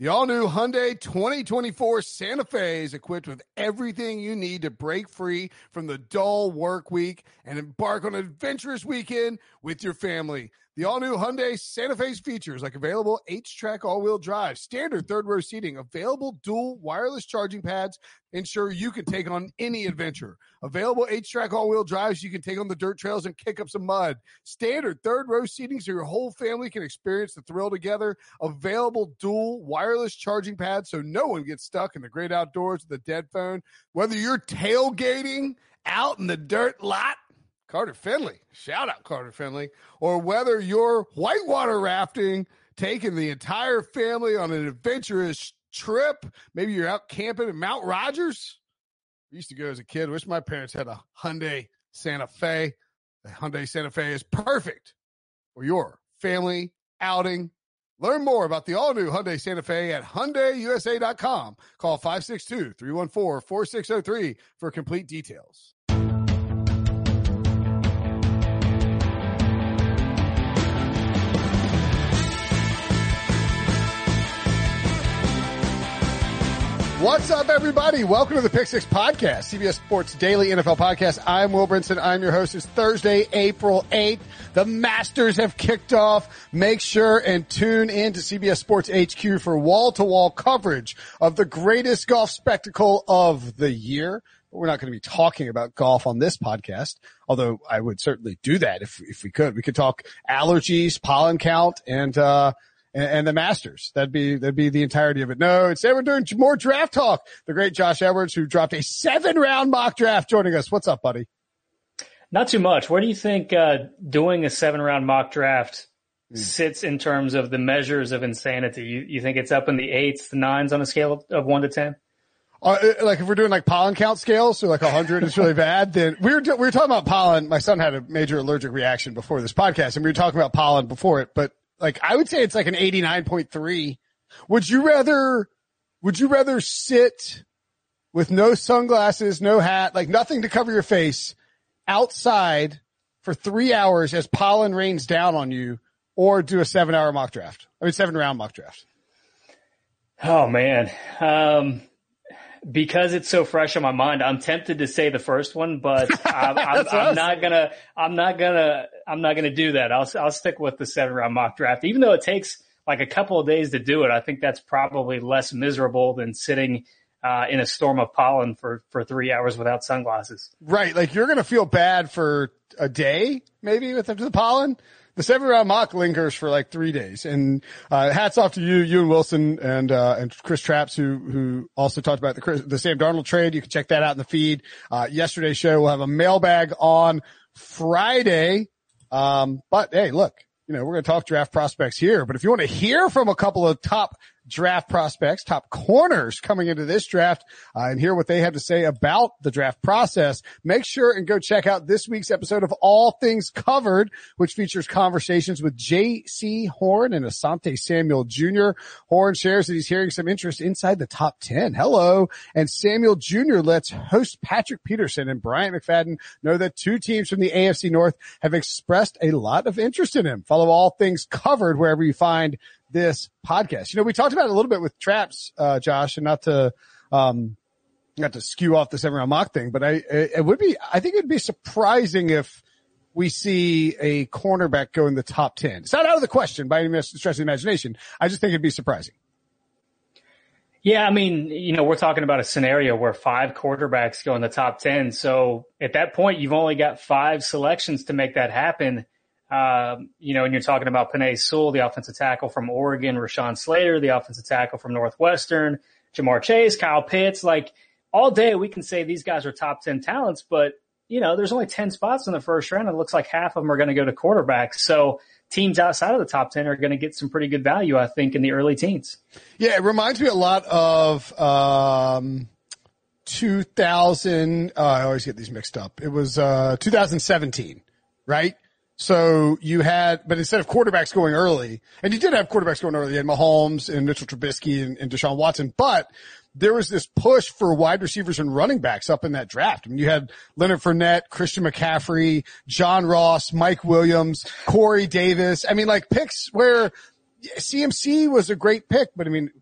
The all-new Hyundai 2024 Santa Fe is equipped with everything you need to break free from the dull work week and embark on an adventurous weekend with your family. The all-new Hyundai Santa Fe's features like available H-Track all-wheel drive, standard third-row seating, available dual wireless charging pads, ensure you can take on any adventure. Available H-Track all-wheel drives, you can take on the dirt trails and kick up some mud. Standard third-row seating so your whole family can experience the thrill together. Available dual wireless charging pads so no one gets stuck in the great outdoors with a dead phone. Whether you're tailgating out in the dirt lot, Carter Finley, shout out Carter Finley, or whether you're whitewater rafting, taking the entire family on an adventurous trip, maybe you're out camping at Mount Rogers. I used to go as a kid. Wish my parents had a Hyundai Santa Fe. The Hyundai Santa Fe is perfect for your family outing. Learn more about the all-new Hyundai Santa Fe at HyundaiUSA.com. Call 562-314-4603 for complete details. What's up, everybody? Welcome to the Pick Six Podcast, CBS Sports Daily NFL Podcast. I'm Will Brinson. I'm your host. It's Thursday, April 8th. The Masters have kicked off. Make sure and tune in to CBS Sports HQ for wall-to-wall coverage of the greatest golf spectacle of the year. We're not going to be talking about golf on this podcast, although I would certainly do that if we could. We could talk allergies, pollen count, and the Masters. That'd be the entirety of it. No, instead we're doing more draft talk. The great Josh Edwards, who dropped a 7-round mock draft, joining us. What's up, buddy? Not too much. Where do you think doing a 7-round mock draft sits in terms of the measures of insanity? You think it's up in the 8s, the 9s on a scale of 1 to 10? Like if we're doing like pollen count scales, so like 100 is really bad, then we were talking about pollen. My son had a major allergic reaction before this podcast, and we were talking about pollen before it, but like, I would say it's like an 89.3. Would you rather sit with no sunglasses, no hat, like nothing to cover your face outside for 3 hours as pollen rains down on you, or do a 7-round mock draft? Oh man. Because it's so fresh on my mind, I'm tempted to say the first one, but I'm not gonna do that. I'll stick with the 7-round mock draft, even though it takes like a couple of days to do it. I think that's probably less miserable than sitting in a storm of pollen for 3 hours without sunglasses. Right, like you're gonna feel bad for a day, maybe with the pollen. The 7-round mock lingers for like 3 days, and hats off to you and Wilson and Chris Trapps, who also talked about the Sam Darnold trade. You can check that out in the feed. Yesterday's show, we'll have a mailbag on Friday. But hey, look, we're going to talk draft prospects here, but if you want to hear from a couple of top draft prospects, top corners coming into this draft, and hear what they have to say about the draft process, make sure and go check out this week's episode of All Things Covered, which features conversations with J.C. Horn and Asante Samuel Jr. Horn shares that he's hearing some interest inside the top 10. Hello. And Samuel Jr. lets host Patrick Peterson and Bryant McFadden know that two teams from the AFC North have expressed a lot of interest in him. Follow All Things Covered wherever you find this podcast. We talked about it a little bit with Traps, Josh, and not to skew off the 7-round mock thing, but I think it'd be surprising if we see a cornerback go in the top 10. It's not out of the question by any stretch of the imagination. I just think it'd be surprising. Yeah, I mean, we're talking about a scenario where 5 quarterbacks go in the top 10. So at that point, you've only got 5 selections to make that happen. And you're talking about Penei Sewell, the offensive tackle from Oregon, Rashawn Slater, the offensive tackle from Northwestern, Jamar Chase, Kyle Pitts. Like, all day we can say these guys are top 10 talents, but, there's only 10 spots in the first round. And it looks like half of them are going to go to quarterbacks. So teams outside of the top 10 are going to get some pretty good value, I think, in the early teens. Yeah, it reminds me a lot of 2000. I always get these mixed up. It was 2017, right? So you had, but instead of quarterbacks going early, and you did have quarterbacks going early, you had Mahomes and Mitchell Trubisky and Deshaun Watson, but there was this push for wide receivers and running backs up in that draft. I mean, you had Leonard Fournette, Christian McCaffrey, John Ross, Mike Williams, Corey Davis. I mean, like picks where CMC was a great pick, but I mean,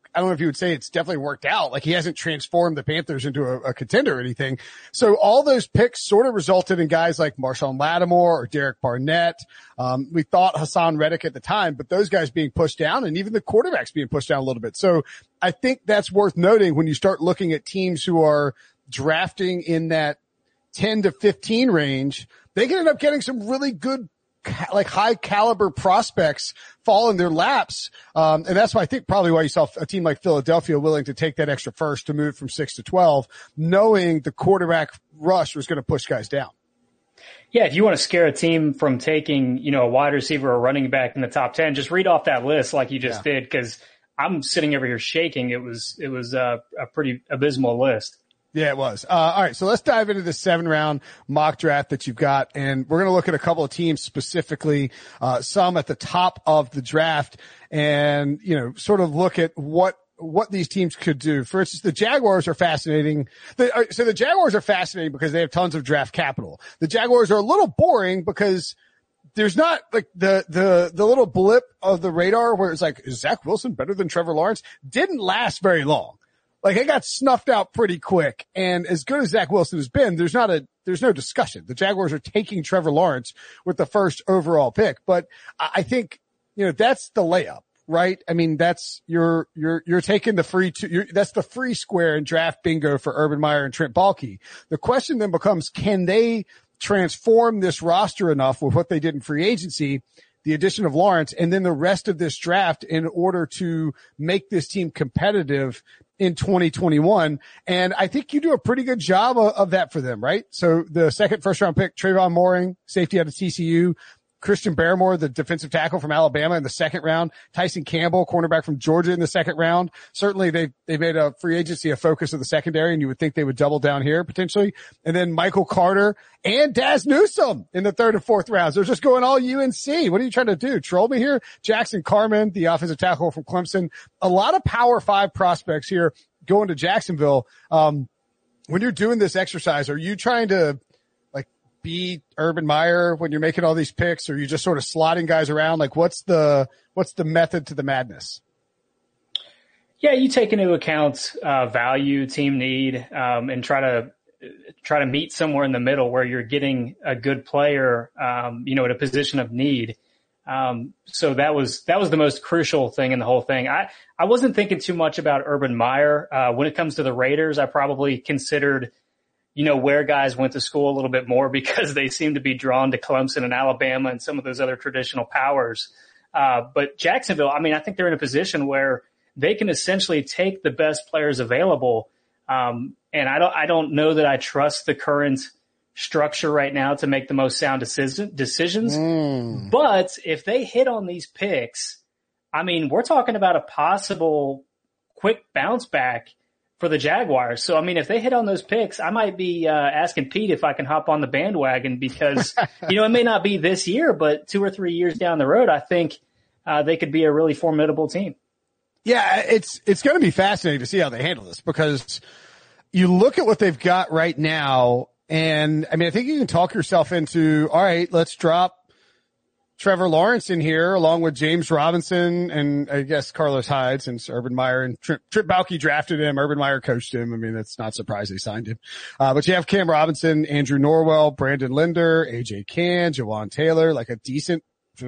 I don't know if you would say it's definitely worked out. Like he hasn't transformed the Panthers into a contender or anything. So all those picks sort of resulted in guys like Marshawn Lattimore or Derek Barnett. We thought Hassan Reddick at the time, but those guys being pushed down and even the quarterbacks being pushed down a little bit. So I think that's worth noting when you start looking at teams who are drafting in that 10 to 15 range. They can end up getting some really good, like high caliber prospects fall in their laps. And that's why I think probably why you saw a team like Philadelphia willing to take that extra first to move from 6 to 12, knowing the quarterback rush was going to push guys down. Yeah. If you want to scare a team from taking, a wide receiver or running back in the top 10, just read off that list like you just did. Cause I'm sitting over here shaking. It was a pretty abysmal list. Yeah, it was. All right. So let's dive into the 7-round mock draft that you've got. And we're going to look at a couple of teams specifically, some at the top of the draft and, sort of look at what these teams could do. For instance, the Jaguars are fascinating. So the Jaguars are fascinating because they have tons of draft capital. The Jaguars are a little boring because there's not like the little blip of the radar where it's like, is Zach Wilson better than Trevor Lawrence? Didn't last very long. Like it got snuffed out pretty quick. And as good as Zach Wilson has been, there's no discussion. The Jaguars are taking Trevor Lawrence with the first overall pick. But I think, that's the layup, right? I mean, that's you're taking the free that's the free square in draft bingo for Urban Meyer and Trent Baalke. The question then becomes, can they transform this roster enough with what they did in free agency, the addition of Lawrence, and then the rest of this draft in order to make this team competitive in 2021. And I think you do a pretty good job of that for them, right? So the second first round pick, Trayvon Mooring, safety out of TCU, Christian Barmore, the defensive tackle from Alabama in the second round, Tyson Campbell, cornerback from Georgia in the second round. Certainly they made a free agency a focus of the secondary, and you would think they would double down here potentially. And then Michael Carter and Daz Newsome in the third and fourth rounds. They're just going all UNC. What are you trying to do? Troll me here? Jackson Carman, the offensive tackle from Clemson. A lot of Power 5 prospects here going to Jacksonville. When you're doing this exercise, are you trying to be Urban Meyer when you're making all these picks, or are you just sort of slotting guys around? Like what's the method to the madness? Yeah, you take into account value, team need, and try to meet somewhere in the middle where you're getting a good player, at a position of need. So that was the most crucial thing in the whole thing. I wasn't thinking too much about Urban Meyer. When it comes to the Raiders, I probably considered where guys went to school a little bit more because they seem to be drawn to Clemson and Alabama and some of those other traditional powers. But Jacksonville, I think they're in a position where they can essentially take the best players available. And I don't know that I trust the current structure right now to make the most sound decisions. But if they hit on these picks, we're talking about a possible quick bounce back for the Jaguars. So, if they hit on those picks, I might be asking Pete if I can hop on the bandwagon because, it may not be this year, but 2 or 3 years down the road, I think they could be a really formidable team. Yeah, it's going to be fascinating to see how they handle this because you look at what they've got right now, and, I think you can talk yourself into, all right, let's drop Trevor Lawrence in here along with James Robinson and I guess Carlos Hyde, since Urban Meyer and Trent Baalke drafted him. Urban Meyer coached him. That's not surprising they signed him. But you have Cam Robinson, Andrew Norwell, Brandon Linder, AJ Cann, Jawan Taylor, like a decent,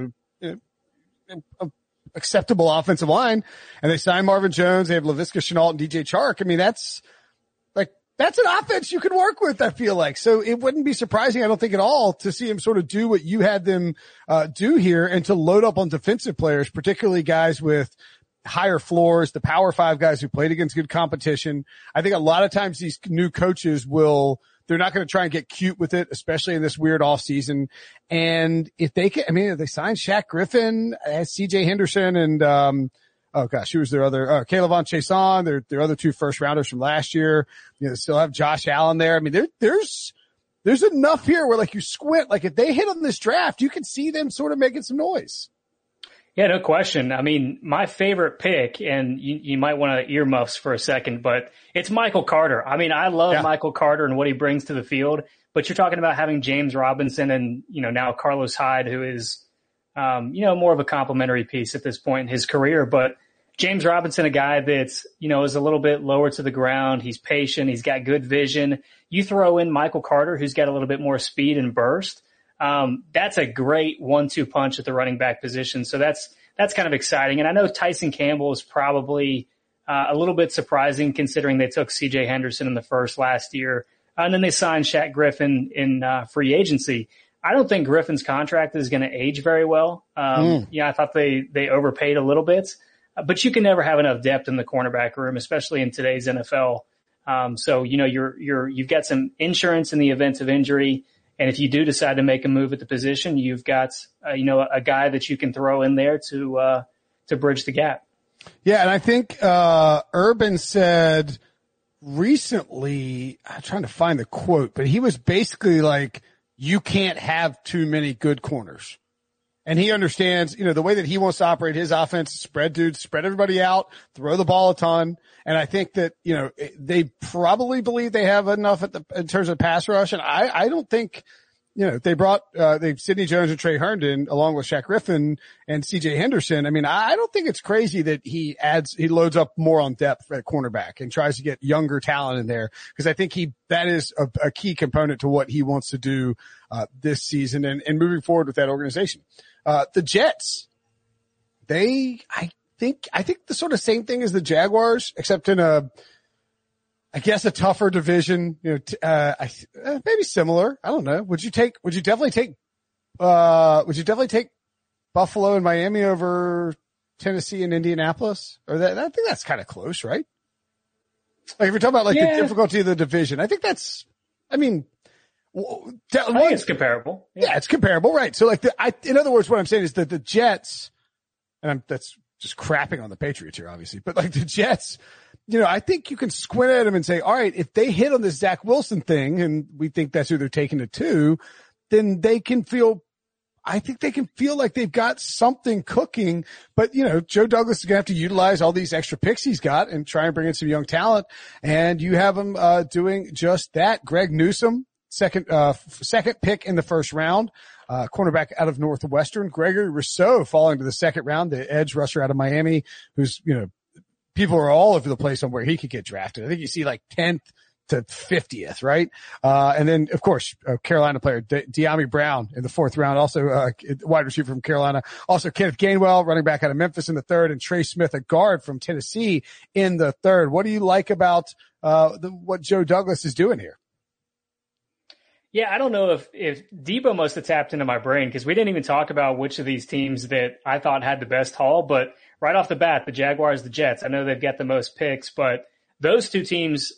acceptable offensive line. And they signed Marvin Jones. They have Laviska Shenault and DJ Chark. That's an offense you can work with, I feel like. So it wouldn't be surprising, I don't think at all, to see him sort of do what you had them do here and to load up on defensive players, particularly guys with higher floors, the Power 5 guys who played against good competition. I think a lot of times these new coaches they're not going to try and get cute with it, especially in this weird off season. And if they can, if they sign Shaq Griffin, CJ Henderson and, who was their other, Kayvon Chaisson, their other 2 first rounders from last year. They still have Josh Allen there. There's enough here where you squint, if they hit on this draft, you can see them sort of making some noise. Yeah, no question. My favorite pick, and you might want to earmuffs for a second, but it's Michael Carter. I love Michael Carter and what he brings to the field, but you're talking about having James Robinson and, now Carlos Hyde, who is, more of a complimentary piece at this point in his career. But James Robinson, a guy that's, is a little bit lower to the ground. He's patient. He's got good vision. You throw in Michael Carter, who's got a little bit more speed and burst. That's a great 1-2 punch at the running back position. So that's kind of exciting. And I know Tyson Campbell is probably a little bit surprising considering they took CJ Henderson in the first last year. And then they signed Shaq Griffin in free agency. I don't think Griffin's contract is going to age very well. Yeah, I thought they overpaid a little bit, but you can never have enough depth in the cornerback room, especially in today's NFL. So, you've got some insurance in the event of injury. And if you do decide to make a move at the position, you've got, a guy that you can throw in there to bridge the gap. Yeah. And I think, Urban said recently, I'm trying to find the quote, but he was basically like, you can't have too many good corners. And he understands, the way that he wants to operate his offense, spread everybody out, throw the ball a ton. And I think that, they probably believe they have enough in terms of pass rush. And I don't think, they brought, Sidney Jones and Trey Herndon along with Shaq Griffin and CJ Henderson. I mean, I don't think it's crazy that he loads up more on depth at cornerback and tries to get younger talent in there. Cause I think that is a key component to what he wants to do, this season and moving forward with that organization. The Jets, I think the sort of same thing as the Jaguars, except in a tougher division, maybe similar. I don't know. Would you definitely take Buffalo and Miami over Tennessee and Indianapolis? Or I think that's kind of close, right? Like if you're talking about the difficulty of the division, I think that's, I think it's comparable. Yeah, it's comparable, right? So in other words, what I'm saying is that the Jets, and that's just crapping on the Patriots here, obviously, but the Jets, I think you can squint at them and say, all right, if they hit on this Zach Wilson thing, and we think that's who they're taking it to, then I think they can feel like they've got something cooking. But, Joe Douglas is going to have to utilize all these extra picks he's got and try and bring in some young talent. And you have him, doing just that. Greg Newsome, second pick in the first round, cornerback out of Northwestern. Gregory Rousseau falling to the second round, the edge rusher out of Miami, who's, people are all over the place on where he could get drafted. I think you see 10th to 50th, right? And then of course, Carolina player De'Ami Brown in the fourth round, also, wide receiver from Carolina. Also Kenneth Gainwell, running back out of Memphis in the third, and Trey Smith, a guard from Tennessee in the third. What do you like about, what Joe Douglas is doing here? Yeah, I don't know if Debo must have tapped into my brain because we didn't even talk about which of these teams that I thought had the best haul. But right off the bat, the Jaguars, the Jets, I know they've got the most picks, but those two teams,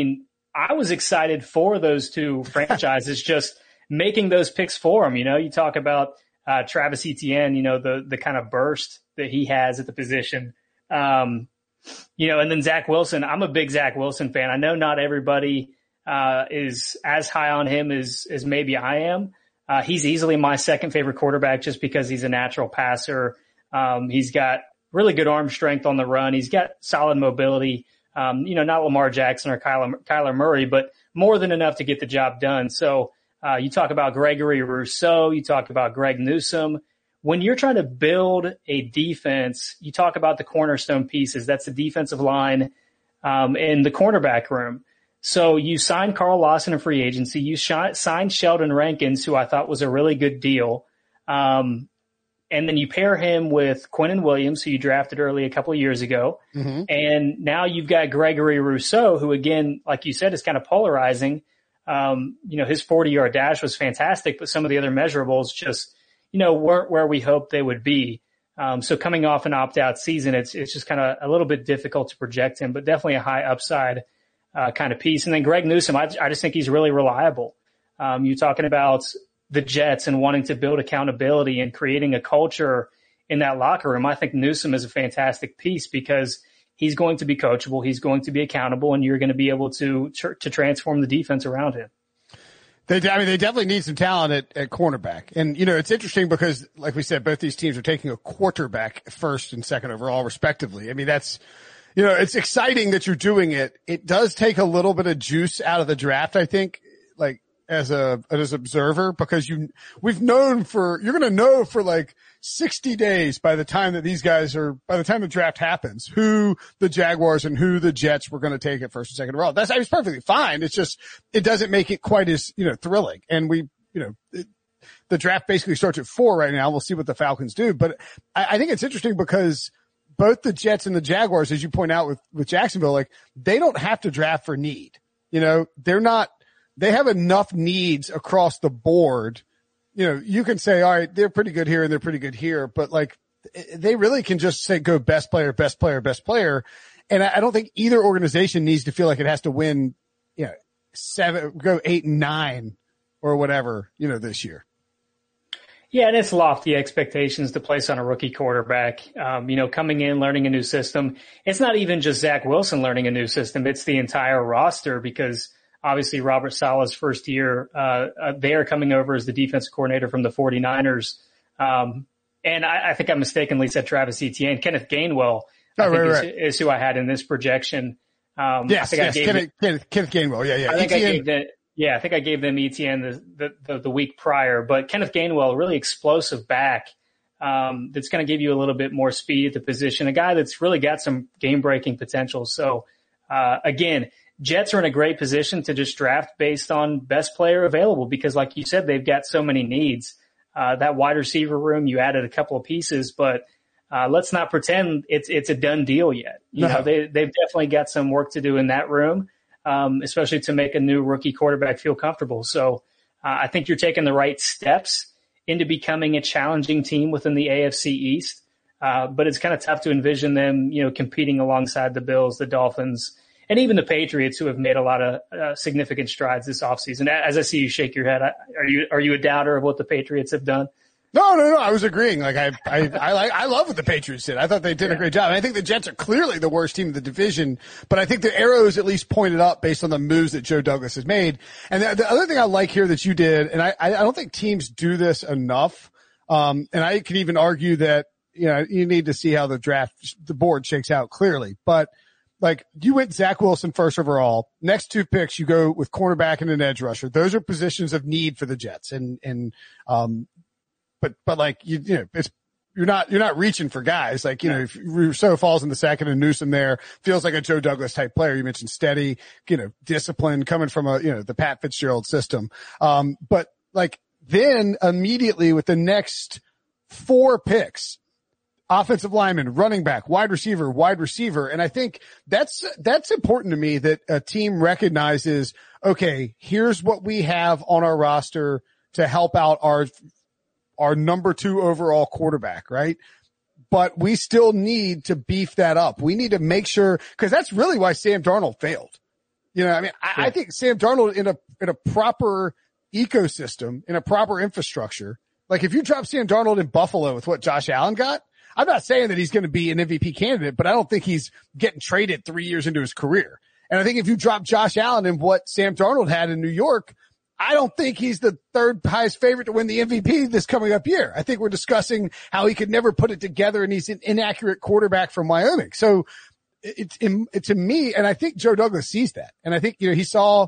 I was excited for those two franchises just making those picks for them. You talk about Travis Etienne, the kind of burst that he has at the position. And then Zach Wilson. I'm a big Zach Wilson fan. I know not everybody is as high on him as maybe I am. He's easily my second favorite quarterback just because he's a natural passer. He's got really good arm strength on the run. He's got solid mobility. Not Lamar Jackson or Kyler Murray, but more than enough to get the job done. So, you talk about Gregory Rousseau, you talk about Greg Newsome. When you're trying to build a defense, you talk about the cornerstone pieces. That's the defensive line, and the cornerback room. So you signed Carl Lawson in free agency. You signed Sheldon Rankins, who I thought was a really good deal. And then you pair him with Quinnen Williams, who you drafted early a couple of years ago. Mm-hmm. And now you've got Gregory Rousseau, who again, like you said, is kind of polarizing. His 40-yard dash was fantastic, but some of the other measurables just, weren't where we hoped they would be. So coming off an opt-out season, it's just kind of a little bit difficult to project him, but definitely a high upside kind of piece. And then Greg Newsome, I just think he's really reliable. You're talking about the Jets and wanting to build accountability and creating a culture in that locker room. I think Newsome is a fantastic piece because he's going to be coachable, he's going to be accountable, and you're going to be able to transform the defense around him. They definitely need some talent at cornerback. And, it's interesting because, like we said, both these teams are taking a quarterback first and second overall, respectively. That's, it's exciting that you're doing it. It does take a little bit of juice out of the draft, I think. as an observer, because you're going to know for like 60 days by the time that by the time the draft happens, who the Jaguars and who the Jets were going to take it first and second overall. It's perfectly fine. It's just, it doesn't make it quite as, thrilling. And the draft basically starts at 4 right now. We'll see what the Falcons do. But I think it's interesting because both the Jets and the Jaguars, as you point out with Jacksonville, like, they don't have to draft for need. They have enough needs across the board. You can say, all right, they're pretty good here and they're pretty good here, but like, they really can just say, go best player, best player, best player. And I don't think either organization needs to feel like it has to win, 7, go 8 and 9 or whatever, this year. Yeah, and it's lofty expectations to place on a rookie quarterback. Coming in, learning a new system. It's not even just Zach Wilson learning a new system. It's the entire roster, because obviously Robert Saleh's first year, they are coming over as the defensive coordinator from the 49ers. And I think I mistakenly said Travis Etienne. Kenneth Gainwell, is who I had in this projection. Kenneth Gainwell. I think I gave them Etienne the week prior, but Kenneth Gainwell, a really explosive back, that's going to give you a little bit more speed at the position, a guy that's really got some game-breaking potential. So, again, Jets are in a great position to just draft based on best player available, because like you said, they've got so many needs. That wide receiver room, you added a couple of pieces, but let's not pretend it's a done deal yet. They've definitely got some work to do in that room, especially to make a new rookie quarterback feel comfortable. So I think you're taking the right steps into becoming a challenging team within the AFC East. But it's kind of tough to envision them, competing alongside the Bills, the Dolphins, and even the Patriots, who have made a lot of significant strides this offseason. As I see you shake your head, are you a doubter of what the Patriots have done? No. I was agreeing. Like, I love what the Patriots did. I thought they did a great job. And I think the Jets are clearly the worst team in the division, but I think the arrow is at least pointed up based on the moves that Joe Douglas has made. And the other thing I like here that you did, and I don't think teams do this enough. And I can even argue that, you need to see how the board shakes out clearly, but like, you went Zach Wilson first overall. Next 2 picks, you go with cornerback and an edge rusher. Those are positions of need for the Jets. But like, you're not reaching for guys. Like, if Rousseau falls in the second and Newsome there, feels like a Joe Douglas type player. You mentioned steady, discipline coming from the Pat Fitzgerald system. But like, then immediately with the next 4 picks, offensive lineman, running back, wide receiver. And I think that's important to me, that a team recognizes, okay, here's what we have on our roster to help out our number 2 overall quarterback, right? But we still need to beef that up. We need to make sure, cause that's really why Sam Darnold failed. I think Sam Darnold in a proper ecosystem, in a proper infrastructure, like if you drop Sam Darnold in Buffalo with what Josh Allen got, I'm not saying that he's going to be an MVP candidate, but I don't think he's getting traded 3 years into his career. And I think if you drop Josh Allen in what Sam Darnold had in New York, I don't think he's the 3rd highest favorite to win the MVP this coming up year. I think we're discussing how he could never put it together and he's an inaccurate quarterback from Wyoming. So it's to me, and I think Joe Douglas sees that. And I think, he saw,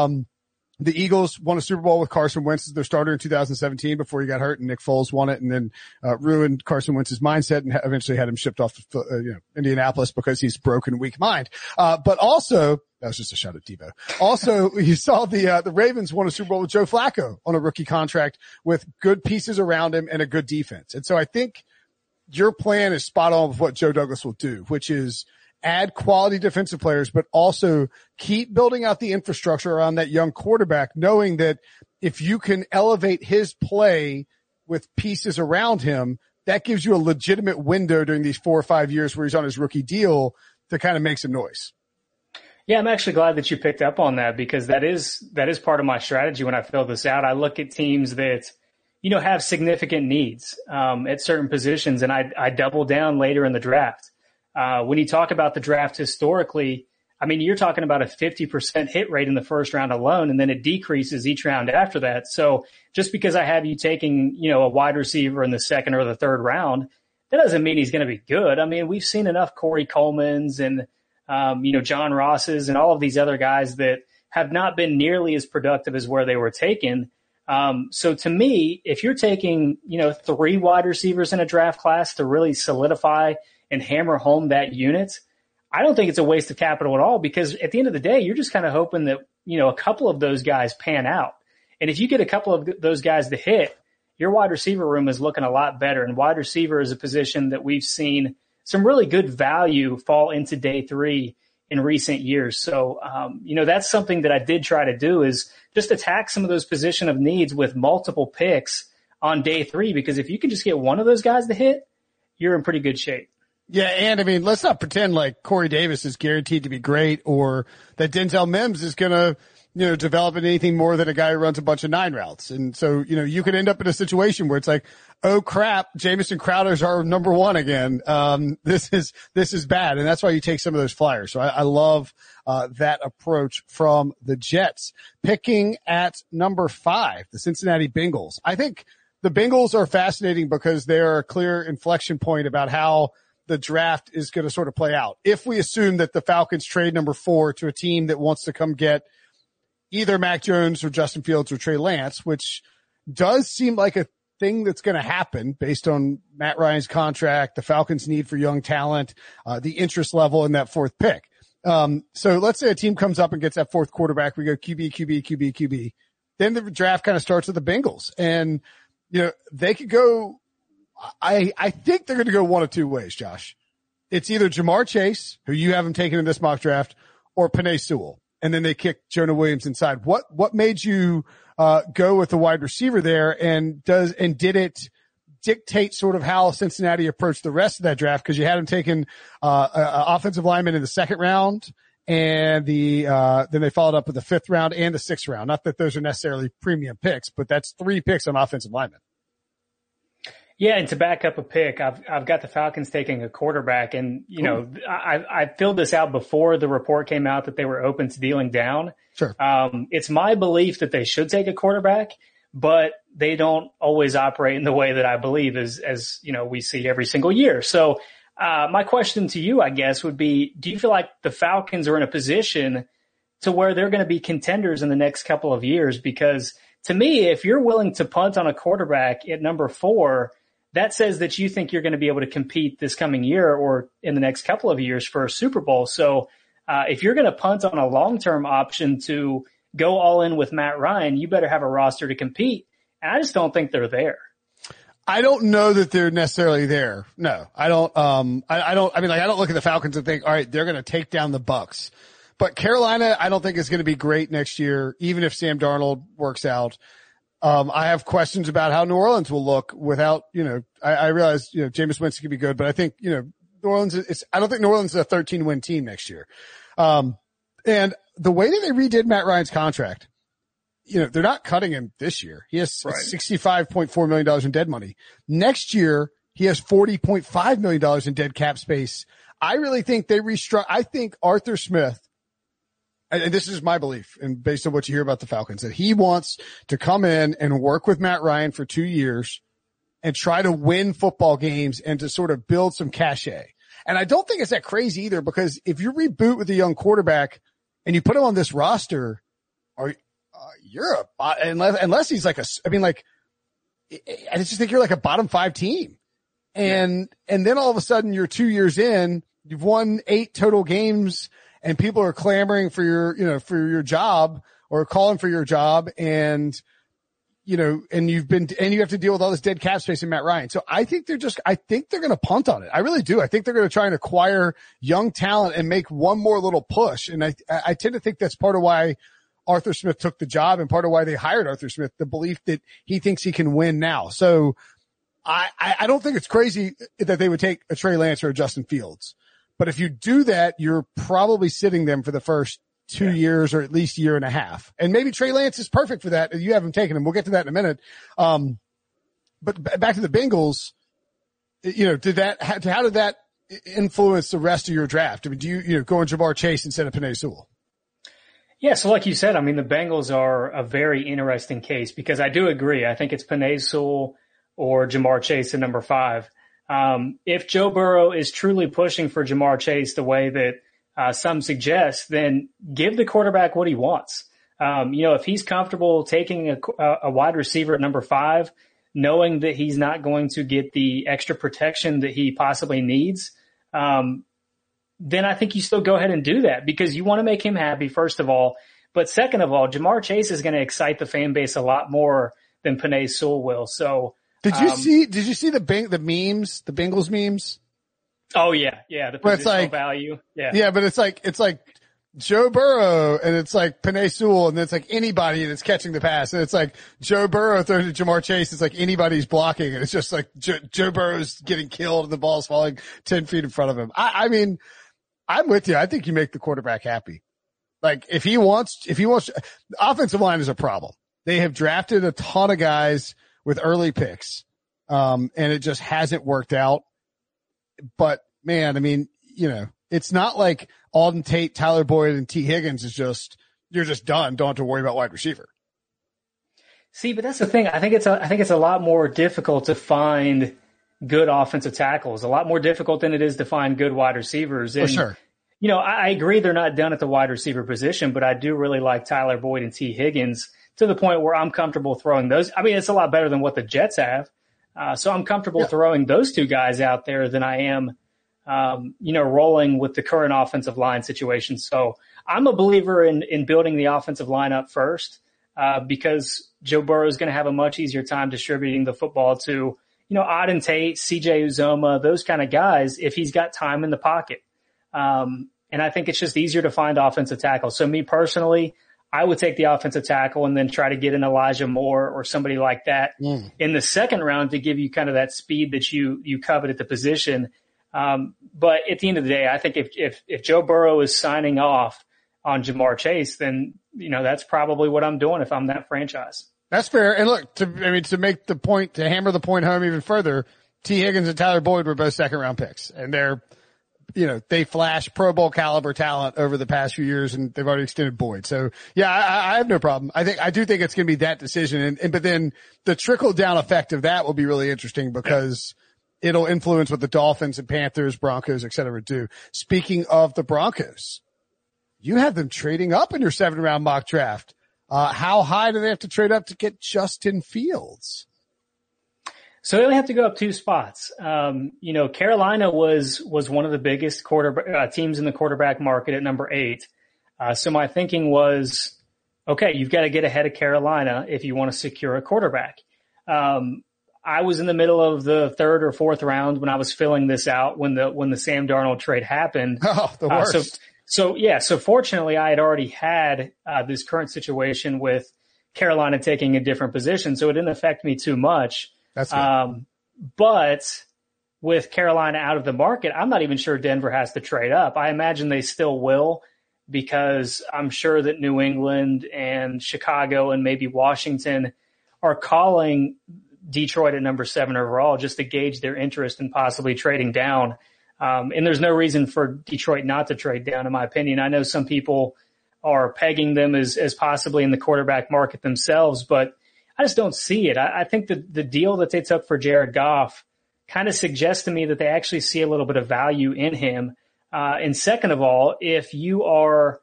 the Eagles won a Super Bowl with Carson Wentz as their starter in 2017 before he got hurt, and Nick Foles won it and then ruined Carson Wentz's mindset and eventually had him shipped off to Indianapolis because he's broken, weak mind. But also, that was just a shot at Debo. Also, you saw the Ravens won a Super Bowl with Joe Flacco on a rookie contract with good pieces around him and a good defense. And so I think your plan is spot on with what Joe Douglas will do, which is add quality defensive players, but also keep building out the infrastructure around that young quarterback, knowing that if you can elevate his play with pieces around him, that gives you a legitimate window during these 4 or 5 years where he's on his rookie deal to kind of make some noise. Yeah, I'm actually glad that you picked up on that, because that is part of my strategy when I fill this out. I look at teams that, have significant needs at certain positions, and I double down later in the draft. When you talk about the draft historically, I mean, you're talking about a 50% hit rate in the first round alone, and then it decreases each round after that. So just because I have you taking, a wide receiver in the 2nd or the 3rd round, that doesn't mean he's going to be good. I mean, we've seen enough Corey Colemans and, John Rosses and all of these other guys that have not been nearly as productive as where they were taken. So to me, if you're taking, 3 wide receivers in a draft class to really solidify and hammer home that unit, I don't think it's a waste of capital at all, because at the end of the day, you're just kind of hoping that, a couple of those guys pan out. And if you get a couple of those guys to hit, your wide receiver room is looking a lot better. And wide receiver is a position that we've seen some really good value fall into day 3 in recent years. So, that's something that I did try to do, is just attack some of those position of needs with multiple picks on day 3, because if you can just get one of those guys to hit, you're in pretty good shape. Yeah, and I mean, let's not pretend like Corey Davis is guaranteed to be great, or that Denzel Mims is going to, develop into anything more than a guy who runs a bunch of 9 routes. And so, you could end up in a situation where it's like, oh crap, Jamison Crowder's our number 1 again. This is bad. And that's why you take some of those flyers. So I love, that approach from the Jets. Picking at number 5, the Cincinnati Bengals. I think the Bengals are fascinating because they're a clear inflection point about how the draft is going to sort of play out. If we assume that the Falcons trade number 4 to a team that wants to come get either Mac Jones or Justin Fields or Trey Lance, which does seem like a thing that's going to happen based on Matt Ryan's contract, the Falcons' need for young talent, the interest level in that 4th pick. So let's say a team comes up and gets that 4th quarterback. We go QB, QB, QB, QB. Then the draft kind of starts with the Bengals, and they could go. I think they're going to go one of 2 ways, Josh. It's either Jamar Chase, who you haven't taken in this mock draft, or Penei Sewell. And then they kick Jonah Williams inside. What made you, go with the wide receiver there, and did it dictate sort of how Cincinnati approached the rest of that draft? Cause you had them taking, offensive lineman in the 2nd round, and then they followed up with the 5th round and the 6th round. Not that those are necessarily premium picks, but that's 3 picks on offensive linemen. Yeah, and to back up a pick, I've got the Falcons taking a quarterback, and I filled this out before the report came out that they were open to dealing down. Sure. It's my belief that they should take a quarterback, but they don't always operate in the way that I believe as we see every single year. So my question to you, I guess, would be: do you feel like the Falcons are in a position to where they're going to be contenders in the next couple of years? Because to me, if you're willing to punt on a quarterback at number 4, that says that you think you're going to be able to compete this coming year or in the next couple of years for a Super Bowl. So if you're going to punt on a long-term option to go all in with Matt Ryan, you better have a roster to compete. And I just don't think they're there. I don't know that they're necessarily there. No, I don't. I don't look at the Falcons and think, all right, they're going to take down the Bucs. But Carolina, I don't think is going to be great next year, even if Sam Darnold works out. I have questions about how New Orleans will look without, I realize, Jameis Winston could be good, but I think, New Orleans I don't think New Orleans is a 13-win team next year. And the way that they redid Matt Ryan's contract, they're not cutting him this year. He has $65.4 million in dead money. Next year, he has $40.5 million in dead cap space. I really think they I think Arthur Smith, and this is my belief, and based on what you hear about the Falcons, that he wants to come in and work with Matt Ryan for 2 years and try to win football games and to sort of build some cachet. And I don't think it's that crazy either, because if you reboot with a young quarterback and you put him on this roster, unless he's like I just think you're like a bottom 5 team. And then all of a sudden you're 2 years in, you've won 8 total games, and people are clamoring for your job or calling for your job, and you have to deal with all this dead cap space in Matt Ryan. So I think they're going to punt on it. I really do. I think they're going to try and acquire young talent and make one more little push. And I tend to think that's part of why Arthur Smith took the job and part of why they hired Arthur Smith, the belief that he thinks he can win now. So I don't think it's crazy that they would take a Trey Lance or a Justin Fields. But if you do that, you're probably sitting them for the first 2 years or at least year and a half. And maybe Trey Lance is perfect for that. You haven't taken him. We'll get to that in a minute. But back to the Bengals, how did that influence the rest of your draft? I mean, do you go on Jamar Chase instead of Penei Sewell? Yeah. So like you said, I mean, the Bengals are a very interesting case, because I do agree. I think it's Penei Sewell or Jamar Chase at number 5. If Joe Burrow is truly pushing for Jamar Chase the way that some suggest, then give the quarterback what he wants. If he's comfortable taking a wide receiver at number 5, knowing that he's not going to get the extra protection that he possibly needs, then I think you still go ahead and do that because you want to make him happy, first of all. But second of all, Ja'Marr Chase is going to excite the fan base a lot more than Penei Sewell will. So did you see the memes, the Bengals memes? Oh yeah. The positional value. Yeah. Yeah, but it's like Joe Burrow and it's like Penei Sewell and it's like anybody that's catching the pass. And it's like Joe Burrow throws to Ja'Marr Chase. It's like anybody's blocking and it's just like Joe Burrow's getting killed and the ball's falling 10 feet in front of him. I mean, I'm with you. I think you make the quarterback happy. Like if he wants, the offensive line is a problem. They have drafted a ton of guys with early picks. And it just hasn't worked out. But man, I mean, it's not like Alden Tate, Tyler Boyd, and T. Higgins you're just done. Don't have to worry about wide receiver. See, but that's the thing. I think it's a lot more difficult to find good offensive tackles, a lot more difficult than it is to find good wide receivers. And, for sure. I agree they're not done at the wide receiver position, but I do really like Tyler Boyd and T. Higgins to the point where I'm comfortable throwing those. I mean, it's a lot better than what the Jets have. So I'm comfortable throwing those two guys out there than I am, rolling with the current offensive line situation. So I'm a believer in building the offensive line up first, because Joe Burrow is going to have a much easier time distributing the football to, Auden Tate, CJ Uzomah, those kind of guys, if he's got time in the pocket. And I think it's just easier to find offensive tackles. So me personally, I would take the offensive tackle and then try to get an Elijah Moore or somebody like that in the second round to give you kind of that speed that you covet at the position. But at the end of the day, I think if Joe Burrow is signing off on Ja'Marr Chase, then, that's probably what I'm doing if I'm that franchise. That's fair. And look, to make the point, to hammer the point home even further, T. Higgins and Tyler Boyd were both second round picks and they're, they flash Pro Bowl caliber talent over the past few years and they've already extended Boyd. So yeah, I have no problem. I do think it's going to be that decision. But then the trickle down effect of that will be really interesting because it'll influence what the Dolphins and Panthers, Broncos, et cetera, do. Speaking of the Broncos, you have them trading up in your 7th round mock draft. How high do they have to trade up to get Justin Fields? So they only have to go up 2 spots. Carolina was one of the biggest teams in the quarterback market at number 8. So my thinking was, okay, you've got to get ahead of Carolina if you want to secure a quarterback. I was in the middle of the 3rd or 4th round when I was filling this out when the Sam Darnold trade happened. Oh, the worst. So fortunately I had already had this current situation with Carolina taking a different position, so it didn't affect me too much. That's good. But with Carolina out of the market, I'm not even sure Denver has to trade up. I imagine they still will because I'm sure that New England and Chicago and maybe Washington are calling Detroit at number 7 overall just to gauge their interest in possibly trading down. And there's no reason for Detroit not to trade down, in my opinion. I know some people are pegging them as possibly in the quarterback market themselves, but I just don't see it. I think that the deal that they took for Jared Goff kind of suggests to me that they actually see a little bit of value in him. And second of all, if you are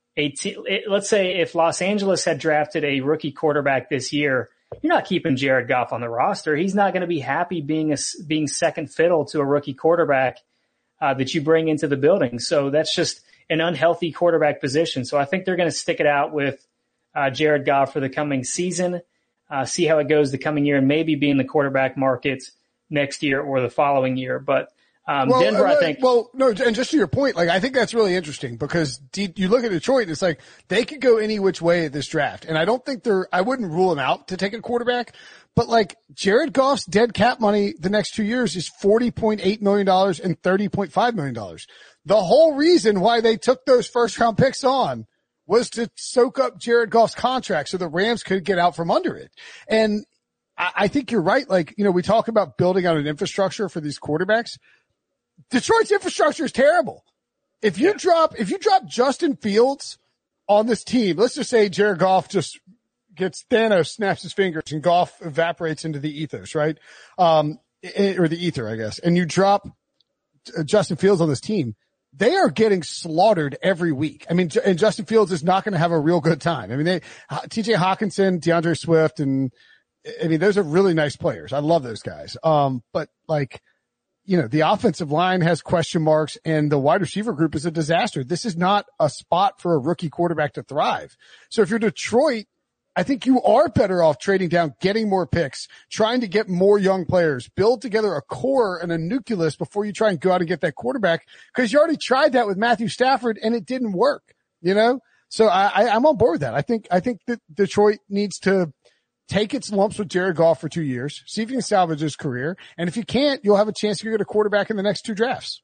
let's say if Los Angeles had drafted a rookie quarterback this year, you're not keeping Jared Goff on the roster. He's not going to be happy being second fiddle to a rookie quarterback that you bring into the building. So that's just an unhealthy quarterback position. So I think they're going to stick it out with Jared Goff for the coming season. See how it goes the coming year and maybe be in the quarterback market next year or the following year. But Denver, I think. Well, no, and just to your point, I think that's really interesting because you look at Detroit and it's like they could go any which way at this draft. And I don't think I wouldn't rule them out to take a quarterback, but Jared Goff's dead cap money the next 2 years is $40.8 million and $30.5 million. The whole reason why they took those 1st round picks on was to soak up Jared Goff's contract so the Rams could get out from under it. And I think you're right. We talk about building out an infrastructure for these quarterbacks. Detroit's infrastructure is terrible. If you drop Justin Fields on this team, let's just say Jared Goff just gets Thanos, snaps his fingers and Goff evaporates into the ethos, right? Or the ether, I guess. And you drop Justin Fields on this team. they are getting slaughtered every week. I mean, and Justin Fields is not going to have a real good time. I mean, TJ Hawkinson, DeAndre Swift, and I mean, those are really nice players. I love those guys. But like, you know, the offensive line has question marks and the wide receiver group is a disaster. This is not a spot for a rookie quarterback to thrive. So if you're Detroit, I think you are better off trading down, getting more picks, trying to get more young players, build together a core and a nucleus before you try and go out and get that quarterback, because you already tried that with Matthew Stafford and it didn't work, you know? So I'm on board with that. I think that Detroit needs to take its lumps with Jared Goff for 2 years, see if you can salvage his career. And if you can't, you'll have a chance to get a quarterback in the next 2 drafts.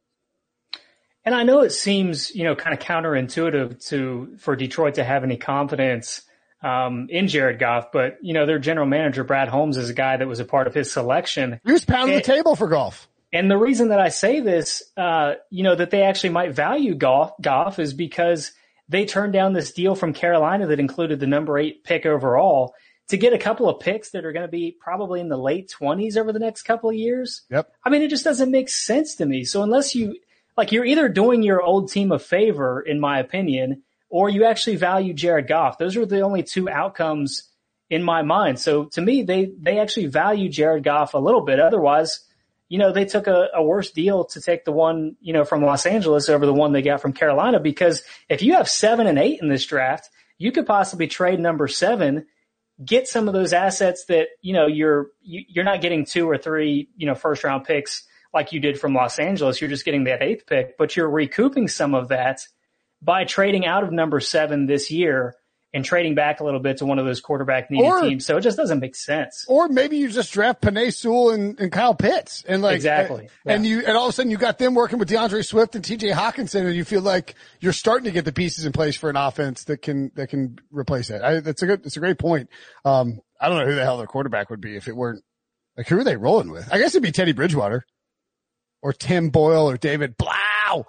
And I know it seems, you know, kind of counterintuitive for Detroit to have any confidence in Jared Goff, but you know, their general manager, Brad Holmes, is a guy that was a part of his selection. He was pounding the table for Goff. And the reason that I say this, you know, that they actually might value Goff is because they turned down this deal from Carolina that included the number 8 pick overall to get a couple of picks that are going to be probably in the late 20s over the next couple of years. Yep. I mean, it just doesn't make sense to me. So unless you're either doing your old team a favor, in my opinion, or you actually value Jared Goff. Those are the only 2 outcomes in my mind. So to me, they actually value Jared Goff a little bit. Otherwise, you know, they took a worse deal to take the one, you know, from Los Angeles over the one they got from Carolina, because if you have 7 and 8 in this draft, you could possibly trade number 7, get some of those assets that, you know, you're not getting 2 or 3, you know, first round picks like you did from Los Angeles. You're just getting that 8th pick, but you're recouping some of that by trading out of number 7 this year and trading back a little bit to one of those quarterback needed teams. So it just doesn't make sense. Or maybe you just draft Penei Sewell and Kyle Pitts and like, exactly. And all of a sudden you got them working with DeAndre Swift and TJ Hawkinson, and you feel like you're starting to get the pieces in place for an offense that can replace that. That's a great point. I don't know who the hell their quarterback would be if it weren't, like, who are they rolling with? I guess it'd be Teddy Bridgewater or Tim Boyle or David Blau.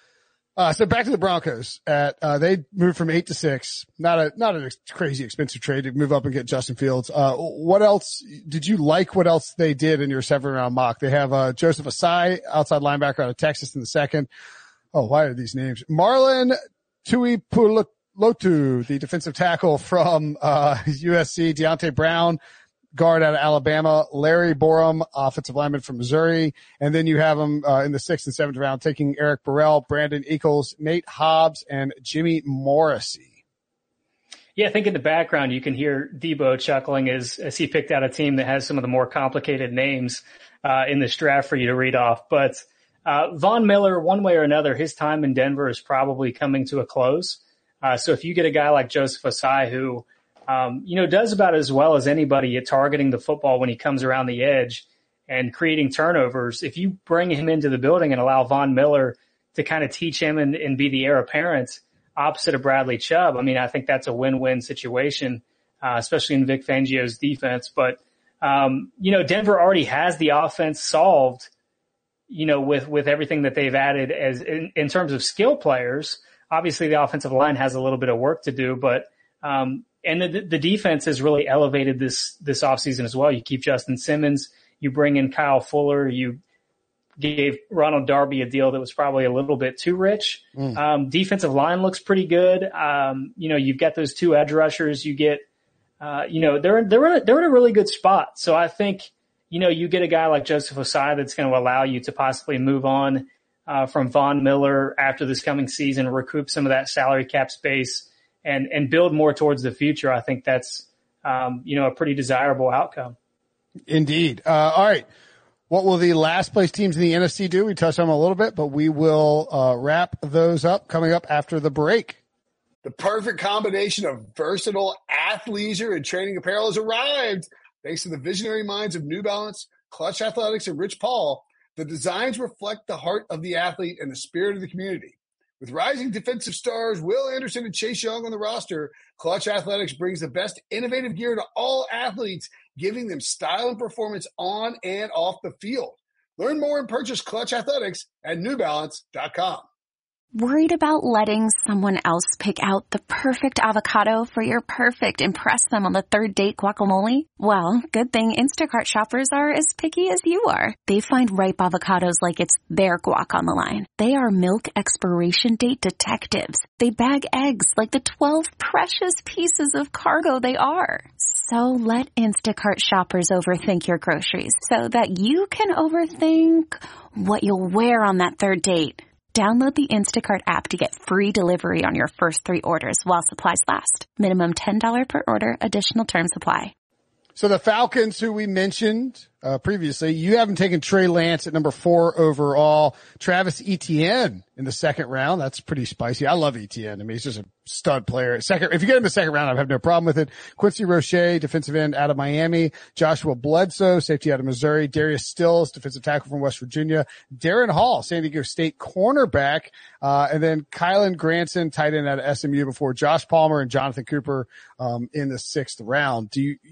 So back to the Broncos. They moved from 8 to 6. Not a crazy expensive trade to move up and get Justin Fields. What else did you like? What else they did in your 7th round mock? They have Joseph Asai, outside linebacker out of Texas, in the 2nd. Oh, why are these names? Marlon Tuipulotu, the defensive tackle from USC. Deontay Brown, guard out of Alabama. Larry Borum, offensive lineman from Missouri. And then you have them in the 6th and 7th round, taking Eric Burrell, Brandon Eccles, Nate Hobbs, and Jimmy Morrissey. Yeah, I think in the background you can hear Debo chuckling as he picked out a team that has some of the more complicated names in this draft for you to read off. But Von Miller, one way or another, his time in Denver is probably coming to a close. So if you get a guy like Joseph Asai who you know, does about as well as anybody at targeting the football when he comes around the edge and creating turnovers, if you bring him into the building and allow Von Miller to kind of teach him and be the heir apparent opposite of Bradley Chubb, I mean, I think that's a win-win situation, especially in Vic Fangio's defense. But, you know, Denver already has the offense solved, you know, with everything that they've added as in terms of skill players. Obviously, the offensive line has a little bit of work to do, but and the defense has really elevated this offseason as well. You keep Justin Simmons, you bring in Kyle Fuller, you gave Ronald Darby a deal that was probably a little bit too rich. Defensive line looks pretty good. You know, you've got those 2 edge rushers. You get, you know, they're in a really good spot. So I think, you know, you get a guy like Joseph Osai that's going to allow you to possibly move on from Von Miller after this coming season, recoup some of that salary cap space, and build more towards the future. I think that's, you know, a pretty desirable outcome. Indeed. All right. What will the last place teams in the NFC do? We touched on them a little bit, but we will wrap those up coming up after the break. The perfect combination of versatile athleisure and training apparel has arrived. Thanks to the visionary minds of New Balance, Clutch Athletics, and Rich Paul, the designs reflect the heart of the athlete and the spirit of the community. With rising defensive stars Will Anderson and Chase Young on the roster, Clutch Athletics brings the best innovative gear to all athletes, giving them style and performance on and off the field. Learn more and purchase Clutch Athletics at NewBalance.com. Worried about letting someone else pick out the perfect avocado for your perfect impress them on the third date guacamole? Well, good thing Instacart shoppers are as picky as you are. They find ripe avocados like it's their guac on the line. They are milk expiration date detectives. They bag eggs like the 12 precious pieces of cargo they are. So let Instacart shoppers overthink your groceries so that you can overthink what you'll wear on that third date. Download the Instacart app to get free delivery on your first 3 orders while supplies last. Minimum $10 per order. Additional terms apply. So the Falcons, who we mentioned previously, you haven't taken Trey Lance at number 4 overall. Travis Etienne in the second round. That's pretty spicy. I love Etienne. I mean, he's just a stud player. If you get him in the second round, I have no problem with it. Quincy Roche, defensive end out of Miami. Joshua Bledsoe, safety out of Missouri. Darius Stills, defensive tackle from West Virginia. Darren Hall, San Diego State cornerback. And then Kylan Granson, tight end out of SMU before Josh Palmer and Jonathan Cooper, in the 6th round.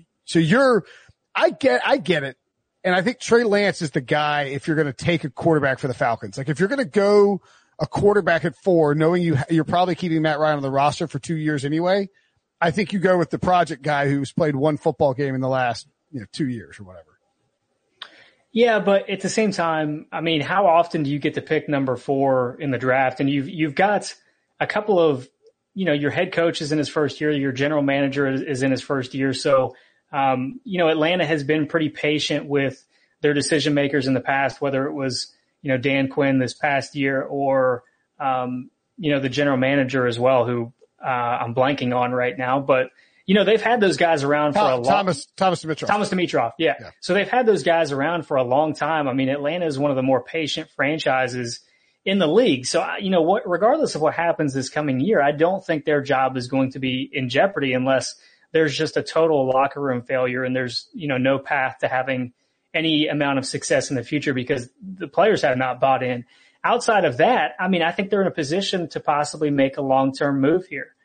I get it. And I think Trey Lance is the guy if you're going to take a quarterback for the Falcons. Like if you're going to go a quarterback at 4, knowing you're probably keeping Matt Ryan on the roster for 2 years anyway, I think you go with the project guy who's played 1 football game in the last, 2 years or whatever. Yeah, but at the same time, I mean, how often do you get to pick number 4 in the draft? And you've got a couple of, your head coach is in his first year, your general manager is in his first year. So, Atlanta has been pretty patient with their decision makers in the past, whether it was, Dan Quinn this past year or, the general manager as well, who, I'm blanking on right now, but, they've had those guys around for a long time. Thomas Dimitroff. Thomas Dimitroff. Yeah. So they've had those guys around for a long time. I mean, Atlanta is one of the more patient franchises in the league. So, regardless of what happens this coming year, I don't think their job is going to be in jeopardy unless there's just a total locker room failure and there's, no path to having any amount of success in the future because the players have not bought in. Outside of that, I mean, I think they're in a position to possibly make a long-term move here.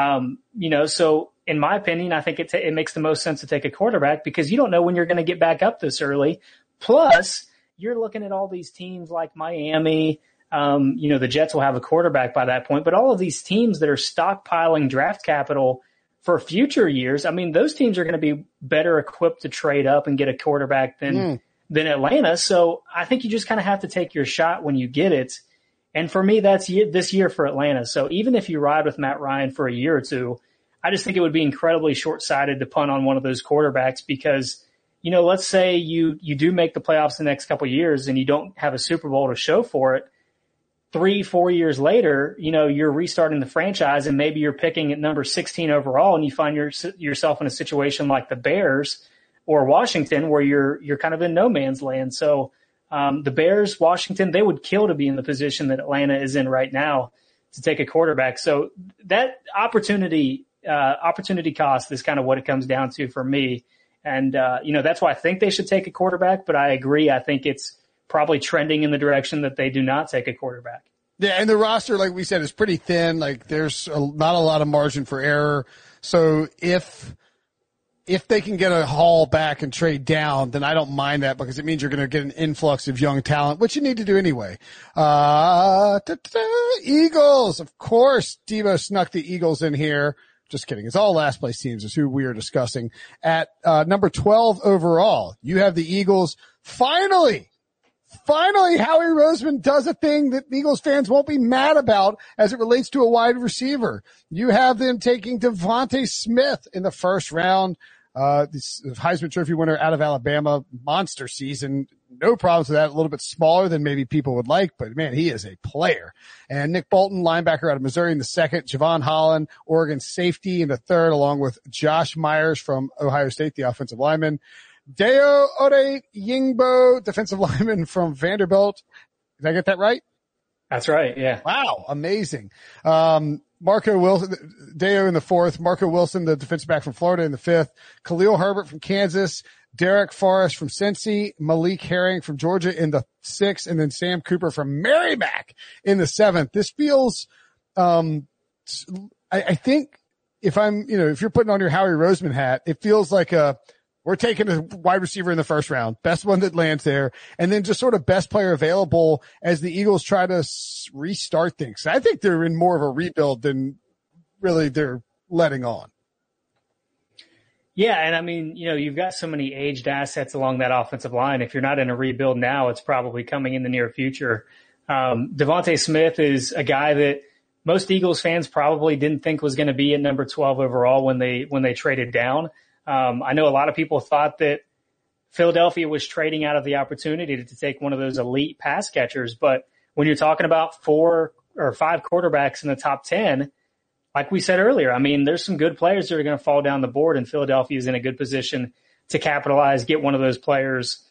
So in my opinion, I think it makes the most sense to take a quarterback because you don't know when you're going to get back up this early. Plus, you're looking at all these teams like Miami. The Jets will have a quarterback by that point, but all of these teams that are stockpiling draft capital for future years, I mean, those teams are going to be better equipped to trade up and get a quarterback than Atlanta. So I think you just kind of have to take your shot when you get it. And for me, that's this year for Atlanta. So even if you ride with Matt Ryan for a year or two, I just think it would be incredibly short-sighted to punt on one of those quarterbacks because, let's say you do make the playoffs the next couple of years and you don't have a Super Bowl to show for it. 3-4 years later, you're restarting the franchise and maybe you're picking at number 16 overall and you find yourself in a situation like the Bears or Washington where you're kind of in no man's land. So, the Bears, Washington, they would kill to be in the position that Atlanta is in right now to take a quarterback. So that opportunity cost is kind of what it comes down to for me. And, that's why I think they should take a quarterback, but I agree. I think it's probably trending in the direction that they do not take a quarterback. Yeah, and the roster, like we said, is pretty thin. Like there's not a lot of margin for error. So if they can get a haul back and trade down, then I don't mind that because it means you're going to get an influx of young talent, which you need to do anyway. Eagles, of course. Devo snuck the Eagles in here. Just kidding. It's all last place teams is who we are discussing. At number 12 overall, you have the Eagles. Finally, Howie Roseman does a thing that Eagles fans won't be mad about as it relates to a wide receiver. You have them taking Devontae Smith in the first round. This Heisman Trophy winner out of Alabama, monster season. No problems with that. A little bit smaller than maybe people would like, but man, he is a player. And Nick Bolton, linebacker out of Missouri in the second. Javon Holland, Oregon safety in the third, along with Josh Myers from Ohio State, the offensive lineman. Deo Odeyingbo, defensive lineman from Vanderbilt. Did I get that right? That's right. Yeah. Wow. Amazing. Marco Wilson, Deo in the fourth, Marco Wilson, the defensive back from Florida in the fifth, Khalil Herbert from Kansas, Derek Forrest from Cincy, Malik Herring from Georgia in the sixth, and then Sam Cooper from Merrimack in the seventh. This feels, I think if you're putting on your Howie Roseman hat, it feels like a We're taking a wide receiver in the first round, best one that lands there, and then just sort of best player available as the Eagles try to restart things. I think they're in more of a rebuild than really they're letting on. Yeah, and I mean, you've got so many aged assets along that offensive line. If you're not in a rebuild now, it's probably coming in the near future. Devontae Smith is a guy that most Eagles fans probably didn't think was going to be at number 12 overall when they traded down. I know a lot of people thought that Philadelphia was trading out of the opportunity to take one of those elite pass catchers. But when you're talking about 4 or 5 quarterbacks in the top 10, like we said earlier, I mean, there's some good players that are going to fall down the board, and Philadelphia is in a good position to capitalize, get one of those players,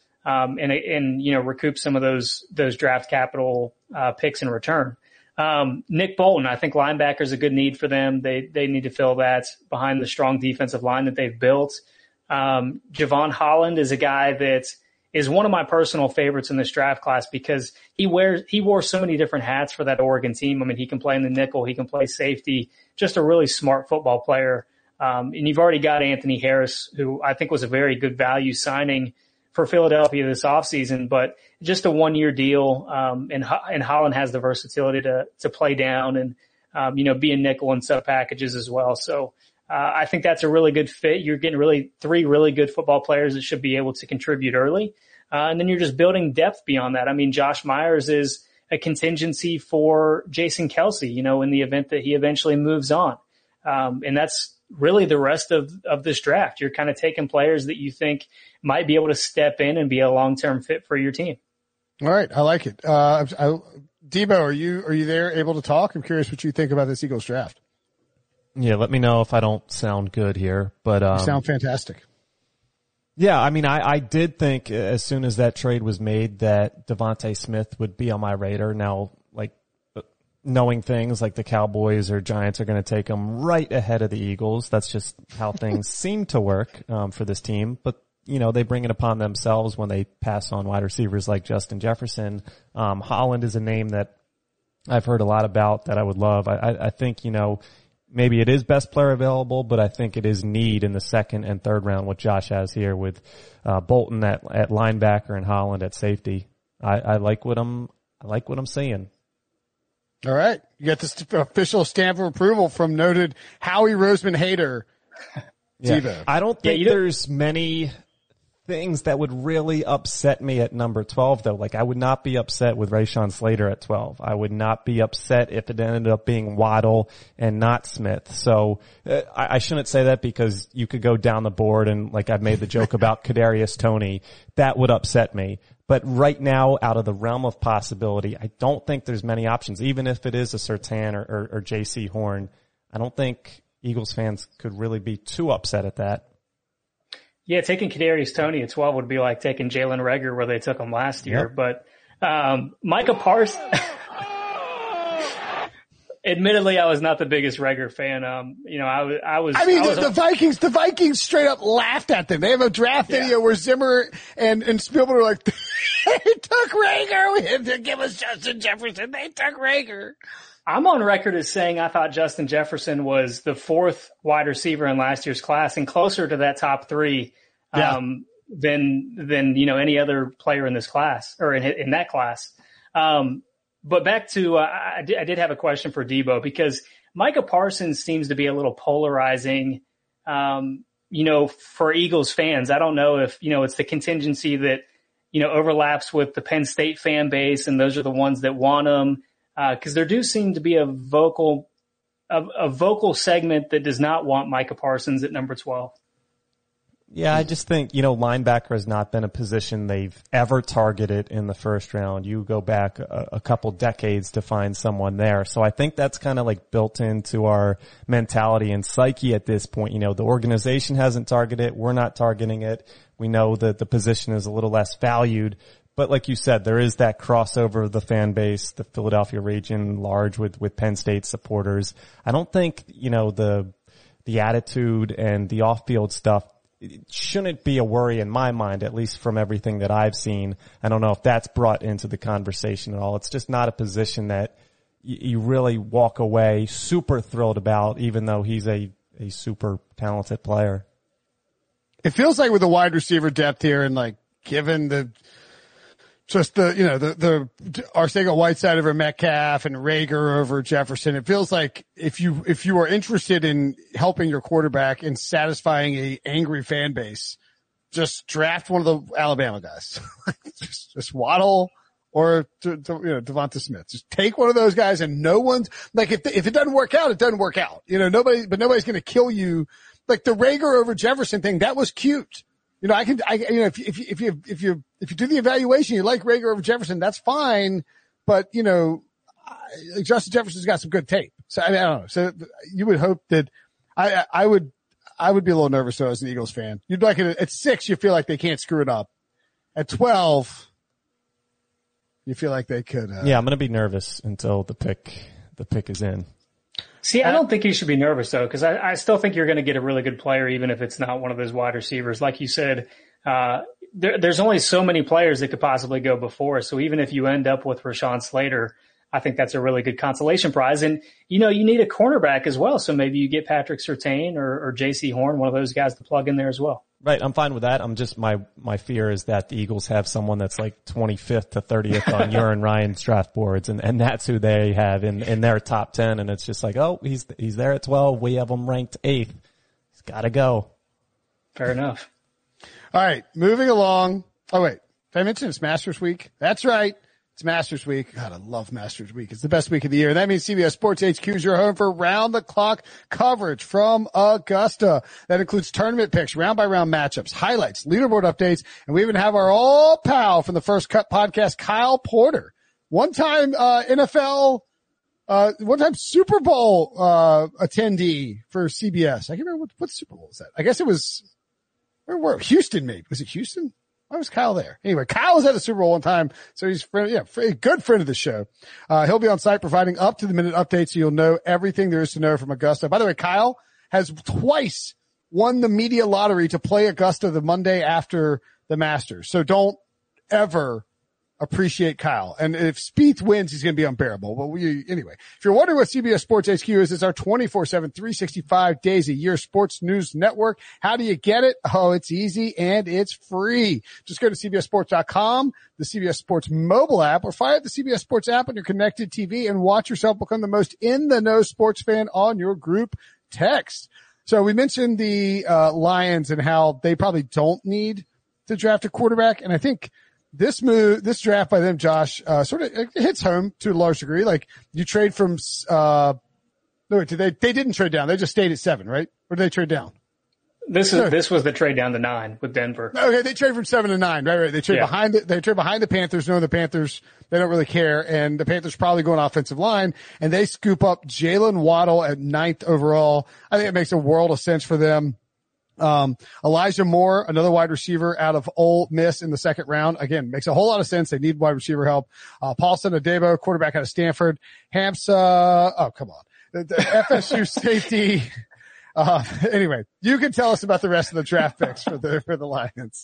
and recoup some of those draft capital picks in return. Nick Bolton, I think linebacker is a good need for them. They need to fill that behind the strong defensive line that they've built. Javon Holland is a guy that is one of my personal favorites in this draft class because he wore so many different hats for that Oregon team. I mean, he can play in the nickel, he can play safety, just a really smart football player. And you've already got Anthony Harris, who I think was a very good value signing for Philadelphia this offseason, but just a 1-year deal. And Holland has the versatility to play down and, be a nickel in sub packages as well. So, I think that's a really good fit. You're getting 3 really good football players that should be able to contribute early. And then you're just building depth beyond that. I mean, Josh Myers is a contingency for Jason Kelce, in the event that he eventually moves on. And that's really the rest of this draft. You're kind of taking players that you think might be able to step in and be a long-term fit for your team. All right. I like it. Debo, are you there able to talk? I'm curious what you think about this Eagles draft. Yeah, let me know if I don't sound good here, but you sound fantastic. Yeah, I mean, I did think as soon as that trade was made that Devontae Smith would be on my radar. Now, like knowing things like the Cowboys or Giants are going to take him right ahead of the Eagles. That's just how things seem to work for this team. But they bring it upon themselves when they pass on wide receivers like Justin Jefferson. Holland is a name that I've heard a lot about that I would love. I think maybe it is best player available, but I think it is need in the second and third round, what Josh has here with Bolton at linebacker and Holland at safety. I like what I'm seeing. All right. You got this official stamp of approval from noted Howie Roseman hater. Yeah. I don't think there's many things that would really upset me at number 12 though. Like I would not be upset with Rashawn Slater at 12. I would not be upset if it ended up being Waddle and not Smith. So I shouldn't say that because you could go down the board and like I've made the joke about Kadarius Toney. That would upset me. But right now, out of the realm of possibility, I don't think there's many options. Even if it is a Surtain or J.C. Horn, I don't think Eagles fans could really be too upset at that. Yeah, taking Kadarius Toney at 12 would be like taking Jalen Reagor where they took him last year. Yep. But Micah Parsons, admittedly, I was not the biggest Reagor fan. The Vikings straight up laughed at them. They have a draft video where Zimmer and Spielberg are like, they took Reagor. We had to give us Justin Jefferson. They took Reagor. I'm on record as saying I thought Justin Jefferson was the 4th wide receiver in last year's class and closer to that top 3 than any other player in this class or in that class. But back to I did have a question for Debo because Micah Parsons seems to be a little polarizing, for Eagles fans. I don't know if it's the contingency that overlaps with the Penn State fan base, and those are the ones that want him. Because there do seem to be a vocal segment that does not want Micah Parsons at number 12. Yeah, I just think, linebacker has not been a position they've ever targeted in the first round. You go back a couple decades to find someone there. So I think that's kind of like built into our mentality and psyche at this point. The organization hasn't targeted it. We're not targeting it. We know that the position is a little less valued. But like you said, there is that crossover of the fan base, the Philadelphia region large with Penn State supporters. I don't think, the attitude and the off-field stuff, it shouldn't be a worry in my mind, at least from everything that I've seen. I don't know if that's brought into the conversation at all. It's just not a position that you really walk away super thrilled about, even though he's a super talented player. It feels like with the wide receiver depth here and like given the Arcega-Whiteside over Metcalf and Rager over Jefferson, it feels like if you are interested in helping your quarterback and satisfying a angry fan base, just draft one of the Alabama guys. just Waddle or Devonta Smith. Just take one of those guys, and no one's like, if it doesn't work out, it doesn't work out. Nobody's going to kill you. Like the Rager over Jefferson thing, that was cute. If you do the evaluation, you like Rager over Jefferson, that's fine. But, Justin Jefferson's got some good tape. So, I don't know. So you would hope that I would be a little nervous though as an Eagles fan. You'd like it at 6, you feel like they can't screw it up. At 12, you feel like they could. Yeah, I'm going to be nervous until the pick is in. See, I don't think you should be nervous though, because I still think you're going to get a really good player, even if it's not one of those wide receivers. Like you said, there's only so many players that could possibly go before. So even if you end up with Rashawn Slater, I think that's a really good consolation prize. And, you need a cornerback as well. So maybe you get Patrick Surtain or J.C. Horn, one of those guys to plug in there as well. Right. I'm fine with that. I'm just, my fear is that the Eagles have someone that's like 25th to 30th on your and Ryan's draft boards. And that's who they have in their top 10. And it's just like, oh, he's there at 12. We have him ranked 8th. He's got to go. Fair enough. All right. Moving along. Oh, wait. Did I mention it's Masters Week? That's right. It's Masters Week. God, I love Masters Week. It's the best week of the year. And that means CBS Sports HQ is your home for round-the-clock coverage from Augusta. That includes tournament picks, round-by-round matchups, highlights, leaderboard updates, and we even have our old pal from the First Cut podcast, Kyle Porter. One-time NFL, one-time Super Bowl attendee for CBS. I can't remember what Super Bowl was that. I guess it was Houston, maybe. Was it Houston? Why was Kyle there? Anyway, Kyle was at a Super Bowl one time, so he's a good friend of the show. He'll be on site providing up-to-the-minute updates, so you'll know everything there is to know from Augusta. By the way, Kyle has twice won the media lottery to play Augusta the Monday after the Masters. So don't ever appreciate Kyle. And if Spieth wins, he's going to be unbearable. But anyway, if you're wondering what CBS Sports HQ is, it's our 24/7, 365 days a year sports news network. How do you get it? Oh, it's easy and it's free. Just go to CBSSports.com, the CBS Sports mobile app, or fire up the CBS Sports app on your connected TV and watch yourself become the most in-the-know sports fan on your group text. So we mentioned the Lions and how they probably don't need to draft a quarterback. And I think this draft by them, Josh, sort of hits home to a large degree. Like you trade from, they didn't trade down. They just stayed at 7, right? Or did they trade down? This was the trade down to 9 with Denver. Okay. They trade from 7 to 9, right? They trade behind the Panthers, knowing the Panthers, they don't really care. And the Panthers probably go on offensive line, and they scoop up Jalen Waddle at 9th overall. I think it makes a world of sense for them. Elijah Moore, another wide receiver out of Ole Miss in the 2nd round. Again, makes a whole lot of sense. They need wide receiver help. Paulson Adebo, quarterback out of Stanford. Hamza, oh, come on. The FSU safety. Anyway, you can tell us about the rest of the draft picks for the Lions.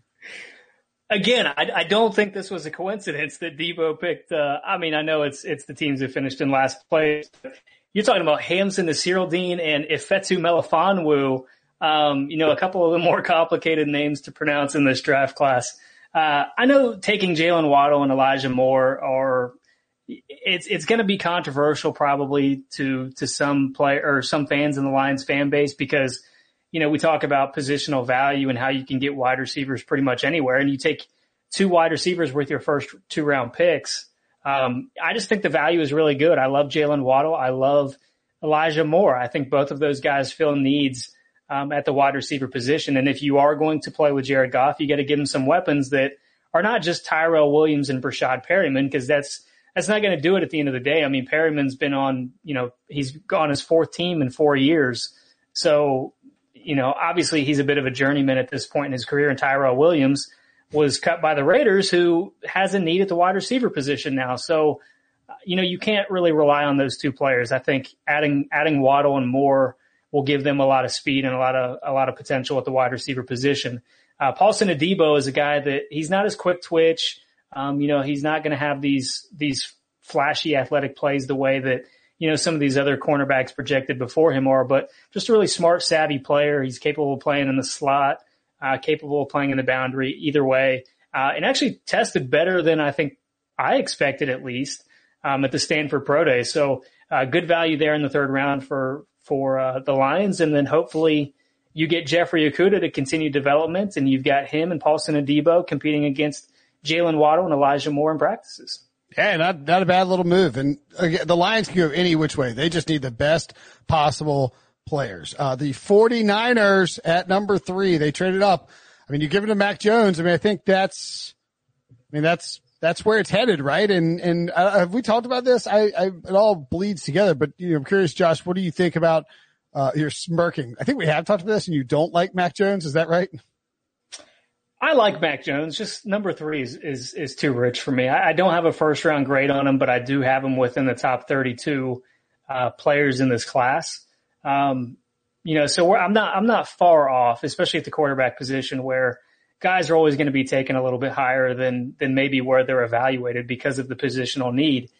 Again, I don't think this was a coincidence that Debo picked, I know it's the teams that finished in last place. You're talking about Hamza Nasirildeen and Ifeatu Melifonwu. A couple of the more complicated names to pronounce in this draft class. I know taking Jalen Waddle and Elijah Moore it's going to be controversial probably to some player or some fans in the Lions fan base because, we talk about positional value and how you can get wide receivers pretty much anywhere. And you take 2 wide receivers with your first 2-round picks. I just think the value is really good. I love Jalen Waddle. I love Elijah Moore. I think both of those guys fill needs at the wide receiver position. And if you are going to play with Jared Goff, you got to give him some weapons that are not just Tyrell Williams and Brashad Perryman, because that's not going to do it at the end of the day. Perryman's been on, he's gone his 4th team in 4 years. So, obviously he's a bit of a journeyman at this point in his career. And Tyrell Williams was cut by the Raiders, who has a need at the wide receiver position now. So, you can't really rely on those 2 players. I think adding Waddle and Moore will give them a lot of speed and a lot of potential at the wide receiver position. Paulson Adebo is a guy that he's not as quick twitch. He's not going to have these flashy athletic plays the way that, some of these other cornerbacks projected before him are, but just a really smart, savvy player. He's capable of playing in the slot. capable of playing in the boundary either way, and actually tested better than I think I expected, at least, at the Stanford Pro Day. So, good value there in the third round for the Lions. And then hopefully you get Jeffrey Okudah to continue development, and you've got him and Paulson Adebo competing against Jalen Waddle and Elijah Moore in practices. Yeah, not a bad little move. And again, the Lions can go any which way. They just need the best possible players. The 49ers at number 3, they traded up. I mean, you give it to Mac Jones. I mean, I think that's where it's headed, right? And have we talked about this? It all bleeds together, but I'm curious, Josh, what do you think about, you're smirking. I think we have talked about this and you don't like Mac Jones. Is that right? I like Mac Jones. Just number 3 is too rich for me. I don't have a first round grade on him, but I do have him within the top 32 players in this class. So I'm not far off, especially at the quarterback position, where guys are always going to be taken a little bit higher than maybe where they're evaluated because of the positional need.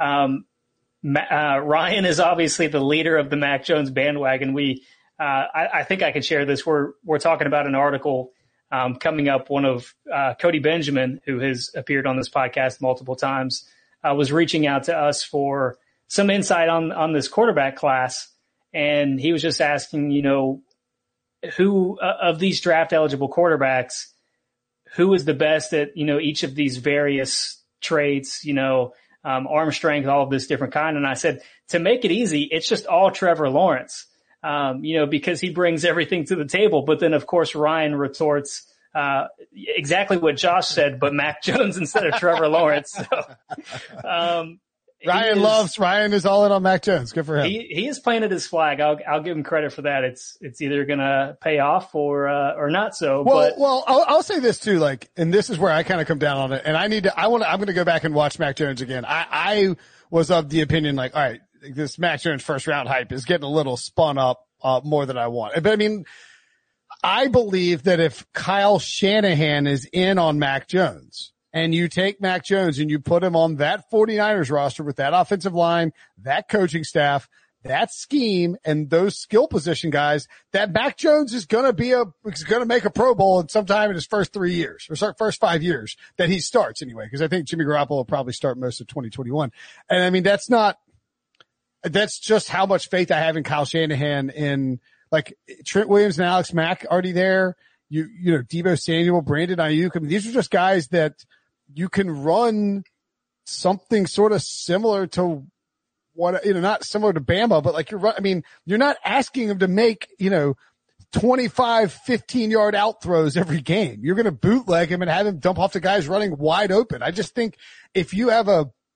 Ryan is obviously the leader of the Mac Jones bandwagon. I think I can share this. We're talking about an article coming up. One of Cody Benjamin, who has appeared on this podcast multiple times, was reaching out to us for some insight on this quarterback class. And he was just asking, who of these draft eligible quarterbacks, who is the best at, each of these various traits, arm strength, all of this different kind. And I said, to make it easy, it's just all Trevor Lawrence, because he brings everything to the table. But then, of course, Ryan retorts exactly what Josh said, but Mac Jones instead of Trevor Lawrence. So, Ryan is all in on Mac Jones. Good for him. He has planted his flag. I'll give him credit for that. It's either gonna pay off or not so. Well, I'll say this too, and this is where I kind of come down on it. And I'm going to go back and watch Mac Jones again. I was of the opinion, all right, this Mac Jones first round hype is getting a little spun up, more than I want. But I mean, I believe that if Kyle Shanahan is in on Mac Jones, and you take Mac Jones and you put him on that 49ers roster with that offensive line, that coaching staff, that scheme, and those skill position guys, that Mac Jones is going to make a Pro Bowl at sometime in his first 3 years or first 5 years that he starts anyway, because I think Jimmy Garoppolo will probably start most of 2021. And I mean, that's just how much faith I have in Kyle Shanahan in Trent Williams and Alex Mack already there. Deebo Samuel, Brandon Ayuk. I mean, these are just guys that you can run something sort of similar to what, not similar to Bama, but you're not asking them to make, 25, 15-yard out throws every game. You're going to bootleg him and have him dump off the guys running wide open. I just think if you have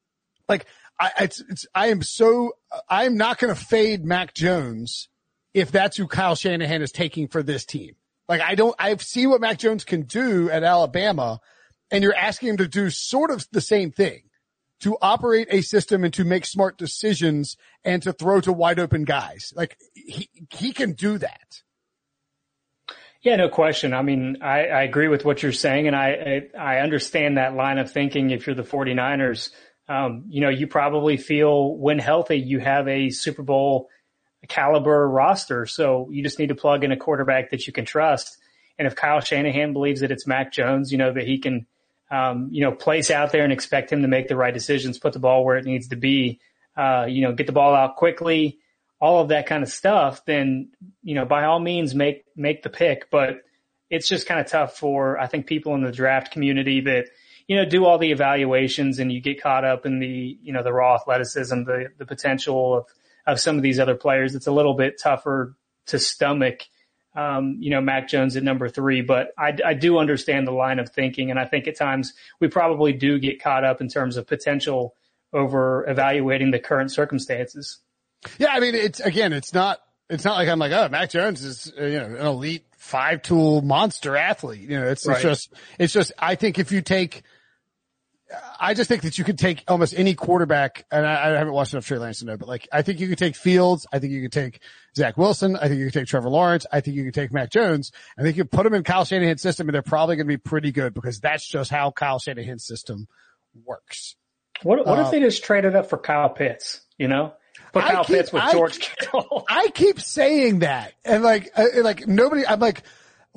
I am not going to fade Mac Jones if that's who Kyle Shanahan is taking for this team. I've seen what Mac Jones can do at Alabama, and you're asking him to do sort of the same thing, to operate a system and to make smart decisions and to throw to wide open guys. He can do that. Yeah, no question. I mean, I agree with what you're saying, and I understand that line of thinking. If you're the 49ers, you probably feel when healthy, you have a Super Bowl caliber roster. So you just need to plug in a quarterback that you can trust. And if Kyle Shanahan believes that it's Mac Jones, that he can, place out there and expect him to make the right decisions, put the ball where it needs to be, get the ball out quickly, all of that kind of stuff, then, by all means make the pick. But it's just kind of tough for, I think, people in the draft community that, do all the evaluations and you get caught up in the, the raw athleticism, the potential of some of these other players. It's a little bit tougher to stomach, Mac Jones at number 3, but I do understand the line of thinking. And I think at times we probably do get caught up in terms of potential over evaluating the current circumstances. Yeah. I mean, it's not like I'm like, oh, Mac Jones is, an elite 5-tool monster athlete. It's just, I think I just think that you could take almost any quarterback, and I haven't watched enough Trey Lance to know, but I think you could take Fields. I think you could take Zach Wilson. I think you could take Trevor Lawrence. I think you could take Mac Jones. I think you put them in Kyle Shanahan's system and they're probably going to be pretty good because that's just how Kyle Shanahan's system works. What if they just traded up for Kyle Pitts, Put Kyle Pitts with George Kittle. I keep saying that. And nobody, I'm like,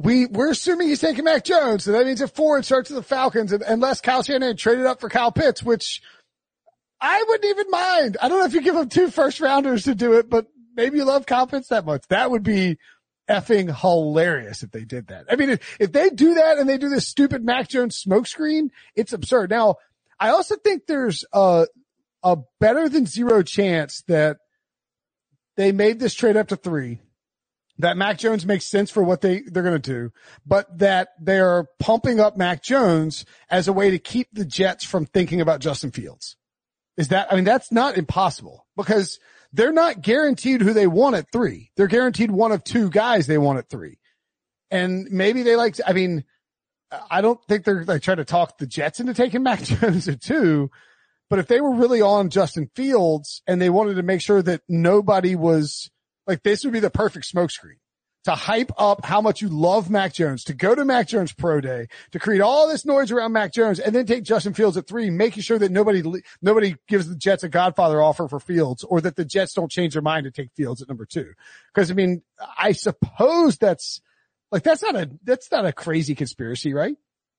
we're assuming he's taking Mac Jones. So that means if Ford starts with the Falcons unless Kyle Shanahan traded up for Kyle Pitts, which I wouldn't even mind. I don't know if you give him 2 first rounders to do it, but maybe you love Kyle Pitts that much. That would be effing hilarious if they did that. I mean, if they do that and they do this stupid Mac Jones smokescreen, it's absurd. Now, I also think there's a better than zero chance that they made this trade up to 3. That Mac Jones makes sense for what they're going to do, but that they're pumping up Mac Jones as a way to keep the Jets from thinking about Justin Fields. That's not impossible because they're not guaranteed who they want at 3. They're guaranteed one of 2 guys they want at 3. And maybe they I don't think they're trying to talk the Jets into taking Mac Jones at 2, but if they were really on Justin Fields and they wanted to make sure that nobody was this would be the perfect smokescreen to hype up how much you love Mac Jones, to go to Mac Jones Pro Day, to create all this noise around Mac Jones, and then take Justin Fields at 3, making sure that nobody gives the Jets a Godfather offer for Fields, or that the Jets don't change their mind to take Fields at number 2. Because I suppose that's not a crazy conspiracy, right?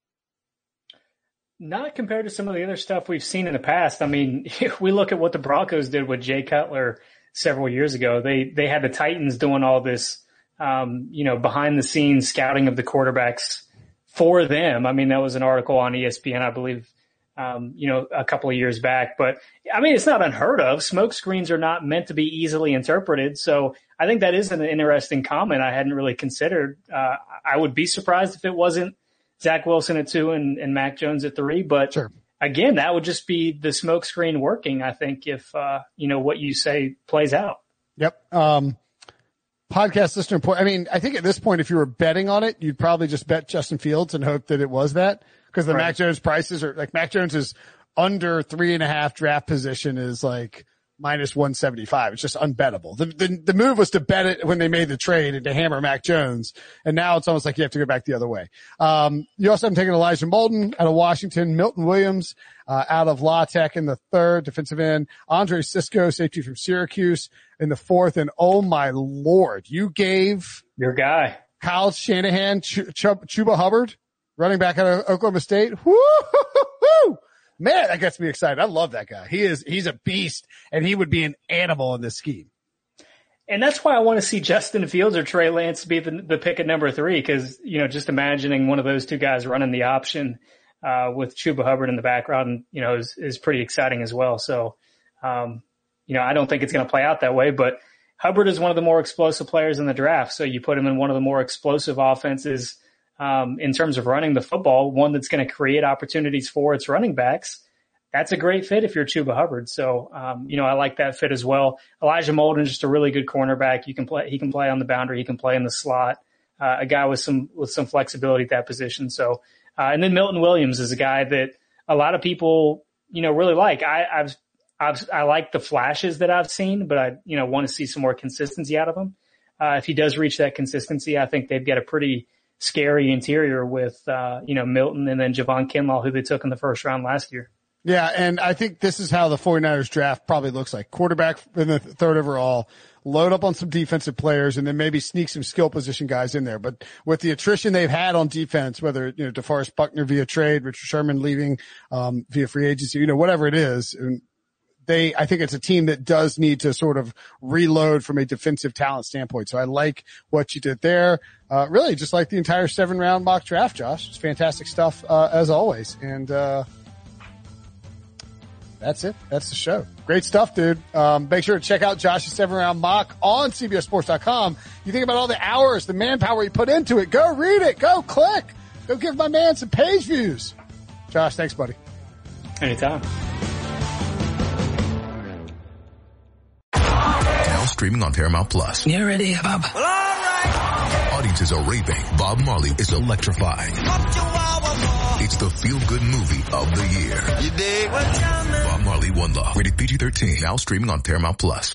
Not compared to some of the other stuff we've seen in the past. I mean, we look at what the Broncos did with Jay Cutler several years ago. They had the Titans doing all this, behind the scenes scouting of the quarterbacks for them. I mean, that was an article on ESPN, I believe, a couple of years back. But I mean, it's not unheard of. Smoke screens are not meant to be easily interpreted. So I think that is an interesting comment I hadn't really considered. I would be surprised if it wasn't Zach Wilson at 2 and Mac Jones at 3, but sure. Again, that would just be the smoke screen working, I think, if, what you say plays out. Yep. Podcast listener point. I mean, I think at this point, if you were betting on it, you'd probably just bet Justin Fields and hope that it was that, because the right. Mac Jones prices are Mac Jones is under 3.5 draft position is minus 175. It's just unbettable. The move was to bet it when they made the trade and to hammer Mac Jones. And now it's almost like you have to go back the other way. You also have taken Elijah Molden out of Washington, Milton Williams, out of La Tech in the 3rd, defensive end, Andre Cisco, safety from Syracuse in the 4th. And oh my Lord, you gave your guy, Kyle Shanahan, Chuba Hubbard, running back out of Oklahoma State. Woo! Man, that gets me excited. I love that guy. He's a beast, and he would be an animal in this scheme. And that's why I want to see Justin Fields or Trey Lance be the pick at number 3, because, just imagining one of those 2 guys running the option with Chuba Hubbard in the background, is pretty exciting as well. So, I don't think it's going to play out that way, but Hubbard is one of the more explosive players in the draft. So you put him in one of the more explosive offenses in terms of running the football, one that's going to create opportunities for its running backs. That's a great fit if you're Chuba Hubbard. So, I like that fit as well. Elijah Molden is just a really good cornerback. He can play on the boundary. He can play in the slot. A guy with some flexibility at that position. So, and then Milton Williams is a guy that a lot of people, really like. I like the flashes that I've seen, but I, want to see some more consistency out of him. If he does reach that consistency, I think they've got a pretty scary interior with, Milton and then Javon Kinlaw, who they took in the 1st round last year. Yeah. And I think this is how the 49ers draft probably looks like. Quarterback in the 3rd overall, load up on some defensive players, and then maybe sneak some skill position guys in there. But with the attrition they've had on defense, whether, DeForest Buckner via trade, Richard Sherman leaving, via free agency, whatever it is, I think it's a team that does need to sort of reload from a defensive talent standpoint. So I like what you did there. Really just like the entire 7-round mock draft, Josh. It's fantastic stuff, as always. And, that's it. That's the show. Great stuff, dude. Make sure to check out Josh's 7-round mock on CBSSports.com. You think about all the hours, the manpower he put into it. Go read it. Go click. Go give my man some page views. Josh, thanks, buddy. Anytime. Now streaming on Paramount Plus. You ready, Bob? Well, all right. Audiences are raving. Bob Marley is electrifying. It's the feel-good movie of the year. You dig? Bob Marley, One Love. Rated PG-13. Now streaming on Paramount Plus.